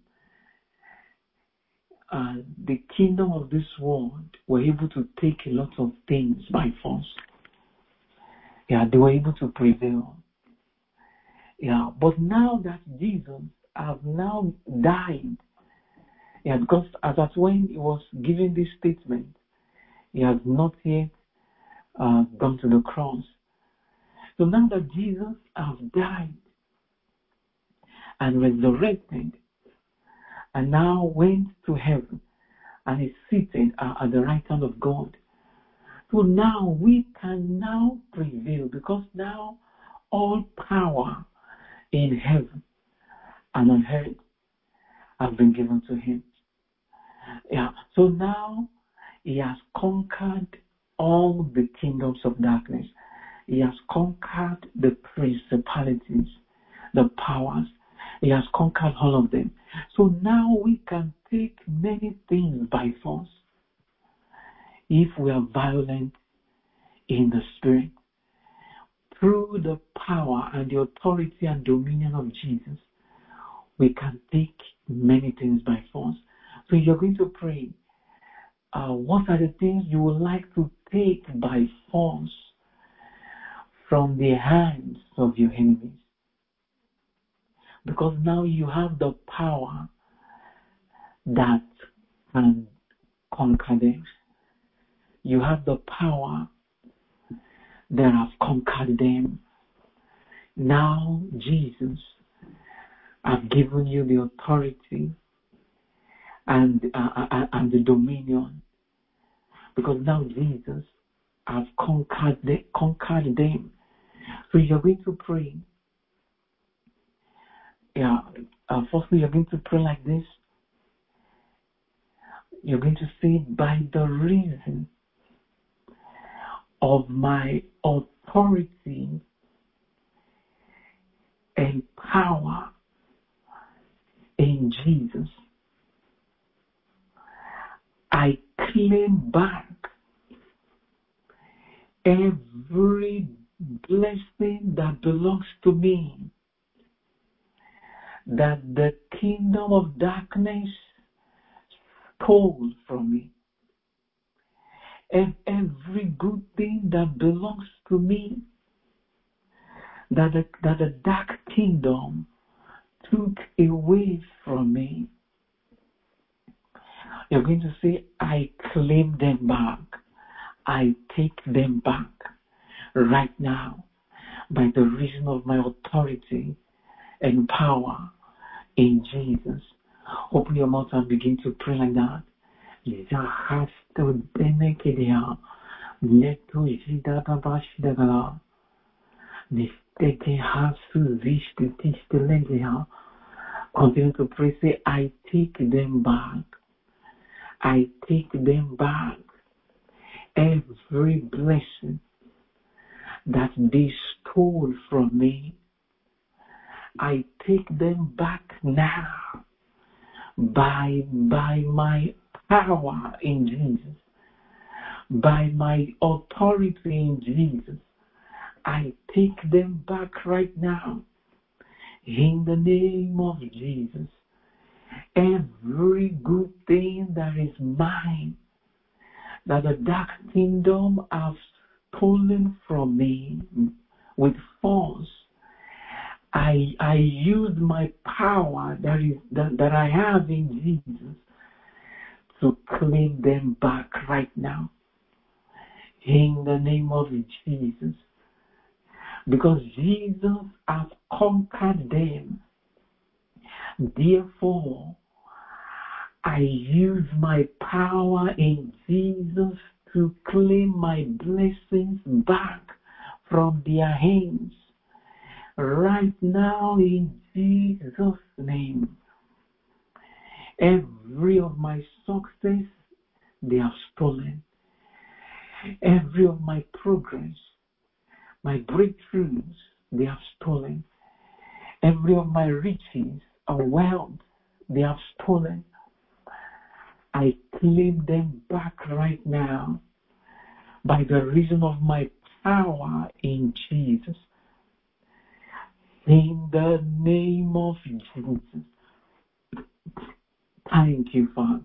the kingdom of this world were able to take a lot of things by force. Yeah, they were able to prevail. Yeah, but now that Jesus has now died, yeah, because as at when he was giving this statement, he has not yet gone to the cross. So now that Jesus has died and resurrected, and now went to heaven and is seated at the right hand of God. So now we can now prevail, because now all power in heaven and on earth have been given to him. Yeah. So now he has conquered all the kingdoms of darkness. He has conquered the principalities, the powers. He has conquered all of them. So now we can take many things by force if we are violent in the spirit. Through the power and the authority and dominion of Jesus, we can take many things by force. So you're going to pray. What are the things you would like to take by force from the hands of your enemies? Because now you have the power that can conquer them. You have the power that has conquered them. Now Jesus has given you the authority and the dominion, because now Jesus has conquered them. So you're going to pray. Firstly, you're going to pray like this. You're going to say, by the reason of my authority and power in Jesus, I claim back every blessing that belongs to me, that the kingdom of darkness stole from me. And every good thing that belongs to me, that the dark kingdom took away from me. You're going to say, I claim them back. I take them back right now by the reason of my authority and power in Jesus. Open your mouth and begin to pray like that. Continue to pray. Say, I take them back. I take them back. Every blessing that they stole from me, I take them back now by my power in Jesus, by my authority in Jesus. I take them back right now in the name of Jesus. Every good thing that is mine, that the dark kingdom has stolen from me with force, I use my power that I have in Jesus to claim them back right now in the name of Jesus, because Jesus has conquered them. Therefore, I use my power in Jesus to claim my blessings back from their hands right now in Jesus' name. Every of my success, they have stolen. Every of my progress, my breakthroughs, they have stolen. Every of my riches or wealth, they have stolen. I claim them back right now by the reason of my power in Jesus. In the name of Jesus. Thank you, Father.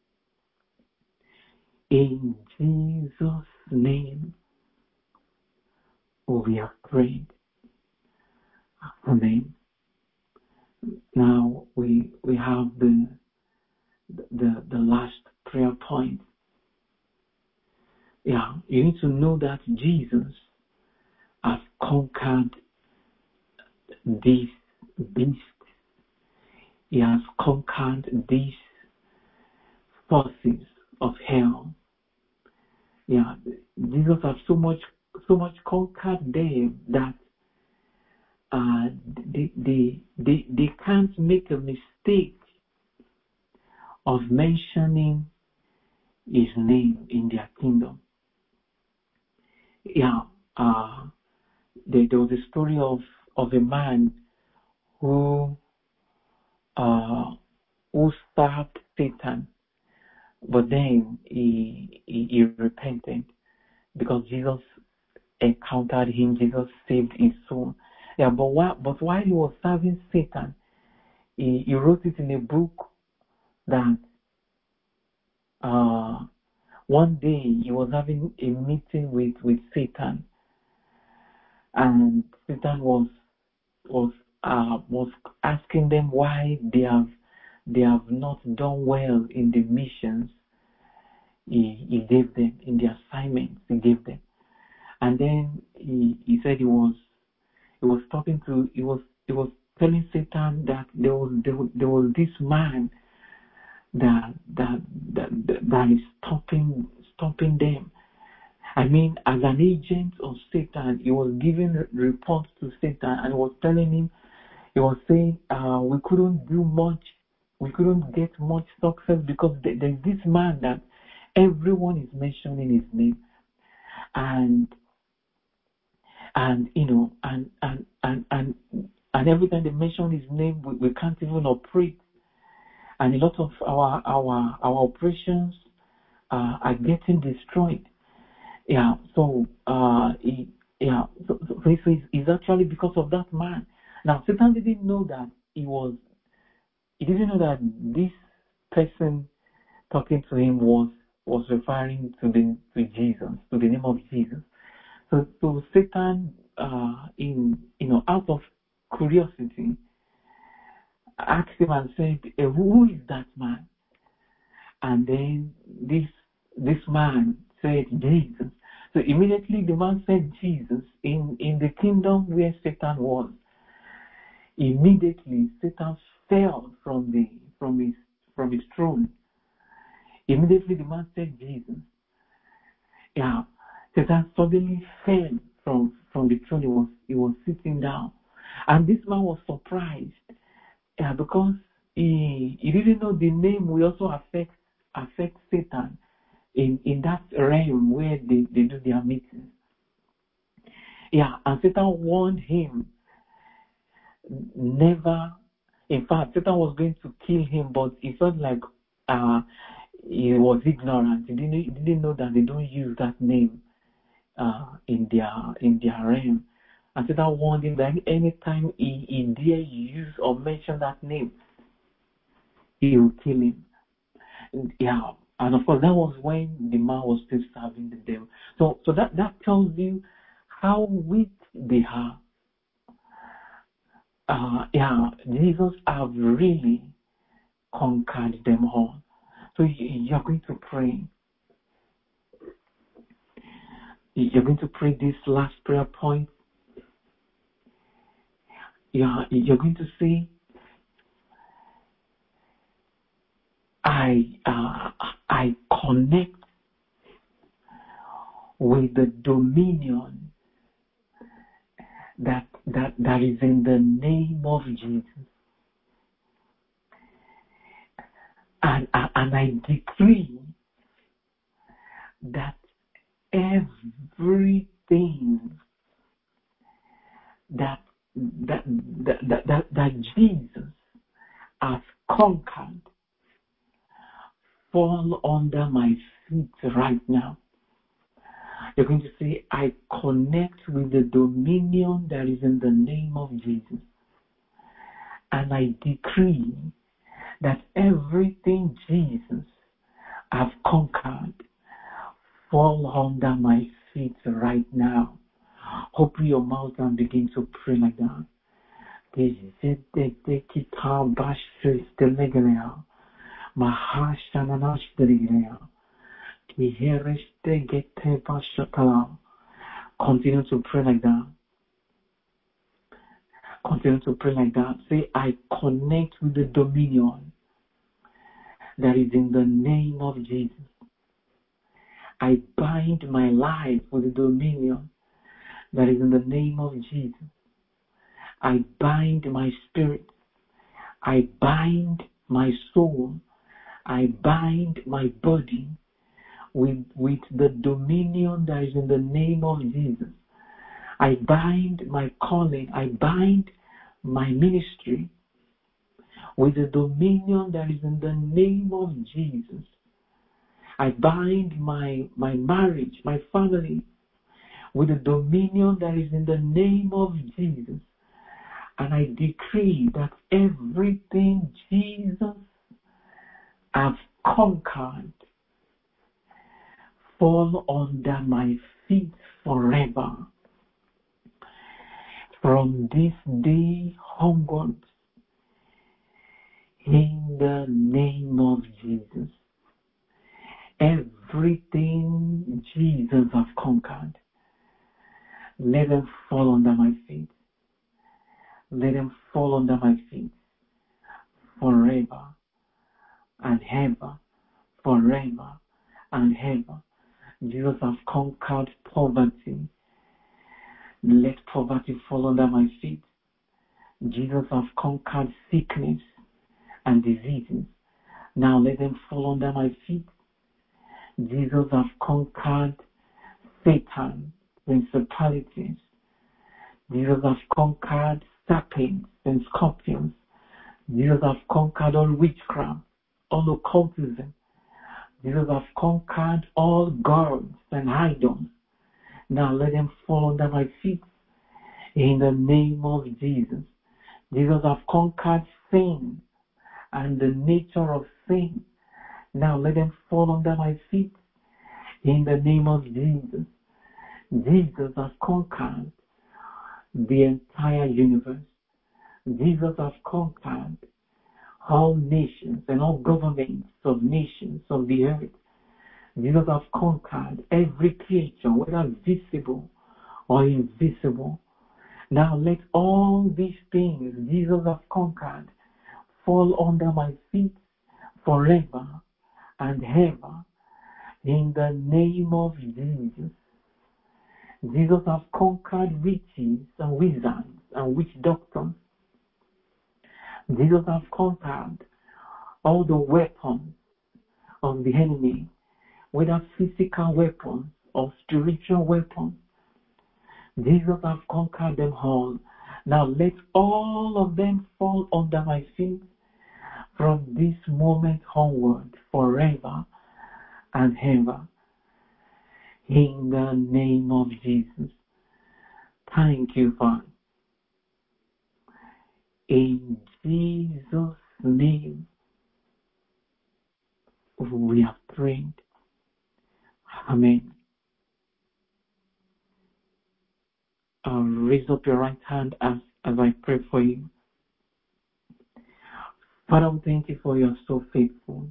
In Jesus' name, we have prayed. Amen. Now we have the last prayer point. Yeah, you need to know that Jesus has conquered this beast. He has conquered these forces of hell. Yeah, Jesus has so much conquered them that they can't make a mistake of mentioning his name in their kingdom. Yeah, there was a story of a man who served Satan, but then he repented because Jesus encountered him. Jesus saved his soul. Yeah, but while he was serving Satan, he wrote it in a book that one day he was having a meeting with Satan, and Satan was asking them why they have not done well in the missions he gave them, in the assignments he gave them. And then he said he was telling Satan that there was this man that is stopping them. I mean, as an agent of Satan, he was giving reports to Satan and was telling him, he was saying, we couldn't do much, we couldn't get much success because there's this man that everyone is mentioning his name, and you know, and every time they mention his name, we can't even operate, and a lot of our operations are getting destroyed. Yeah, so it's actually because of that man. Now Satan didn't know that he didn't know that this person talking to him was referring to Jesus, to the name of Jesus. So Satan, out of curiosity, asked him and said, "Who is that man?" And then this man said, "Jesus." So immediately the man said Jesus in the kingdom where Satan was. Immediately Satan fell from his throne. Immediately the man said Jesus. Yeah, Satan suddenly fell from the throne. He was sitting down, and this man was surprised. Yeah, because he didn't know the name will also affect Satan in that realm where they do their meetings. Yeah, and Satan warned him never. In fact, Satan was going to kill him, but he felt like he was ignorant. He didn't know that they don't use that name in their realm. And Satan warned him that anytime he dare use or mention that name, he will kill him. Yeah, and of course that was when the man was still serving the devil. So that tells you how weak they are. Jesus have really conquered them all. So you're going to pray. You're going to pray this last prayer point. You're going to say, I connect with the dominion that is in the name of Jesus. And I decree that everything that Jesus has conquered fall under my feet right now. You're going to say, I connect with the dominion that is in the name of Jesus. And I decree that everything Jesus has conquered fall under my feet right now. Open your mouth and begin to pray like that. Continue to pray like that. Continue to pray like that. Say, I connect with the dominion that is in the name of Jesus. I bind my life with the dominion that is in the name of Jesus. I bind my spirit. I bind my soul I bind my body with the dominion that is in the name of Jesus. I bind my calling. I bind my ministry with the dominion that is in the name of Jesus. I bind my marriage, my family, with the dominion that is in the name of Jesus. And I decree that everything Jesus has conquered fall under my feet forever. From this day onwards, in the name of Jesus, everything Jesus has conquered, let them fall under my feet. Let them fall under my feet forever and ever, forever and ever. Jesus has conquered poverty. Let poverty fall under my feet. Jesus has conquered sickness and diseases. Now let them fall under my feet. Jesus has conquered Satan, principalities. Jesus has conquered serpents and scorpions. Jesus has conquered all witchcraft, all occultism. Jesus has conquered all gods and idols. Now let them fall under my feet in the name of Jesus. Jesus has conquered sin and the nature of sin. Now let them fall under my feet in the name of Jesus. Jesus has conquered the entire universe. Jesus has conquered all nations and all governments of nations of the earth. Jesus has conquered every creature, whether visible or invisible. Now let all these things Jesus has conquered fall under my feet forever and ever in the name of Jesus. Jesus has conquered witches and wizards and witch doctors. Jesus has conquered all the weapons of the enemy, whether physical weapons or spiritual weapons. Jesus has conquered them all. Now let all of them fall under my feet from this moment onward, forever and ever. In the name of Jesus. Thank you, Father. In Jesus' name, we have prayed. Amen. Raise up your right hand as I pray for you. Father, we thank you for you're so faithful.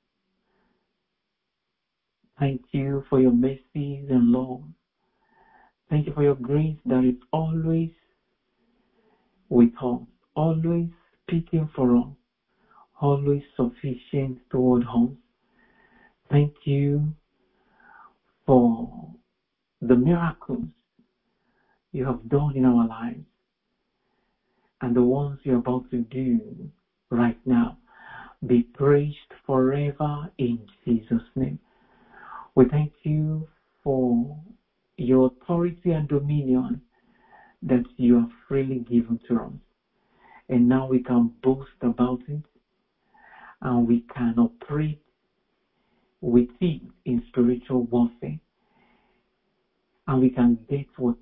Thank you for your mercies and love. Thank you for your grace that is always with us, always speaking for us, always sufficient toward us. Thank you for the miracles you have done in our lives and the ones you're about to do right now. Be praised forever in Jesus' name. We thank you for your authority and dominion that you have freely given to us. And now we can boast about it and we can operate with it in spiritual warfare. And we can get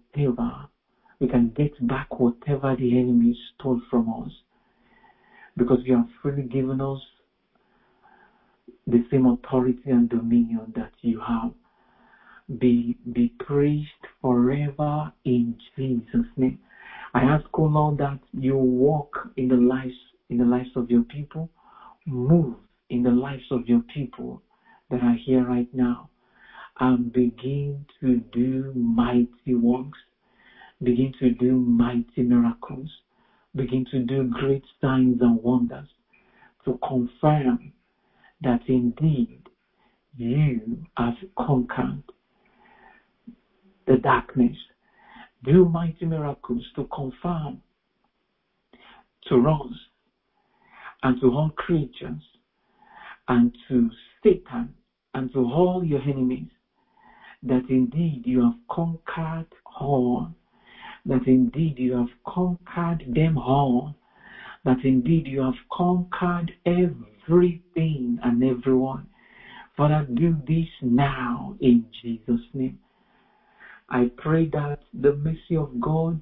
back whatever the enemy stole from us. Because you have freely given us the same authority and dominion that you have. Be praised forever in Jesus' name. I ask, O Lord, that you walk in the lives of your people, move in the lives of your people that are here right now, and begin to do mighty works, begin to do mighty miracles, begin to do great signs and wonders to confirm that indeed you have conquered the darkness. Do mighty miracles to confirm to us and to all creatures and to Satan and to all your enemies that indeed you have conquered all, that indeed you have conquered them all, that indeed you have conquered everything and everyone. Father, do this now in Jesus' name. I pray that the mercy of God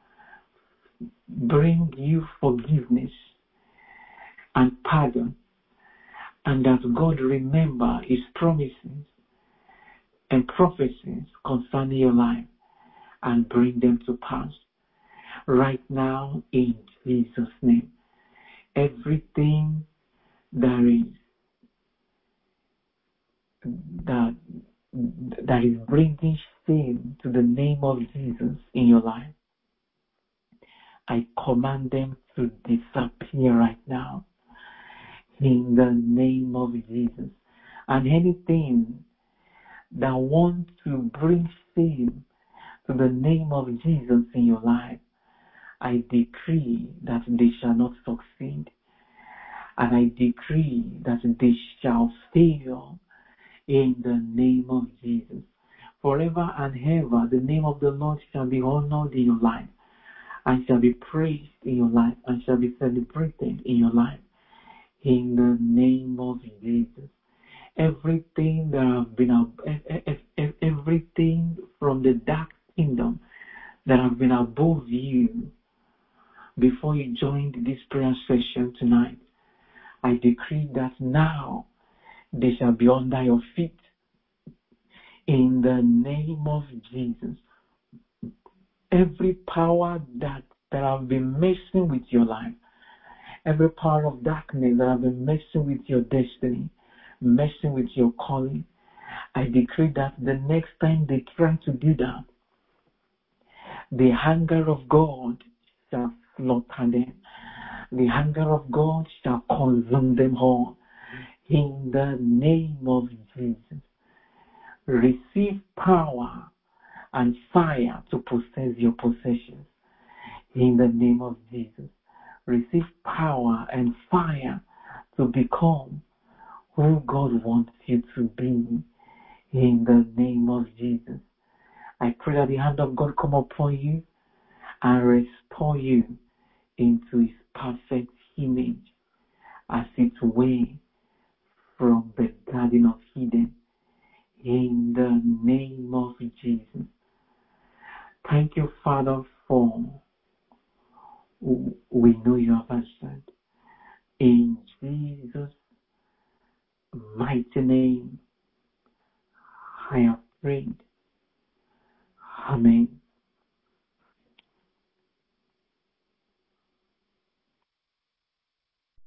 bring you forgiveness and pardon, and that God remember His promises and prophecies concerning your life and bring them to pass right now in Jesus' name. Everything that is bringing shame to the name of Jesus in your life, I command them to disappear right now in the name of Jesus. And anything that wants to bring shame to the name of Jesus in your life, I decree that they shall not succeed. And I decree that they shall fail in the name of Jesus. Forever and ever, the name of the Lord shall be honored in your life, and shall be praised in your life, and shall be celebrated in your life. In the name of Jesus. Everything that have been everything from the dark kingdom that have been above you before you joined this prayer session tonight, I decree that now they shall be under your feet in the name of Jesus. Every power that have been messing with your life, every power of darkness that have been messing with your destiny, messing with your calling, I decree that the next time they try to do that, the anger of God shall slaughter them. The anger of God shall consume them all. In the name of Jesus, receive power and fire to possess your possessions. In the name of Jesus, receive power and fire to become who God wants you to be. In the name of Jesus, I pray that the hand of God come upon you and restore you into His perfect image as it were from the Garden of Eden. In the name of Jesus. Thank you, Father, for we know you have answered. In Jesus' mighty name, I have prayed. Amen.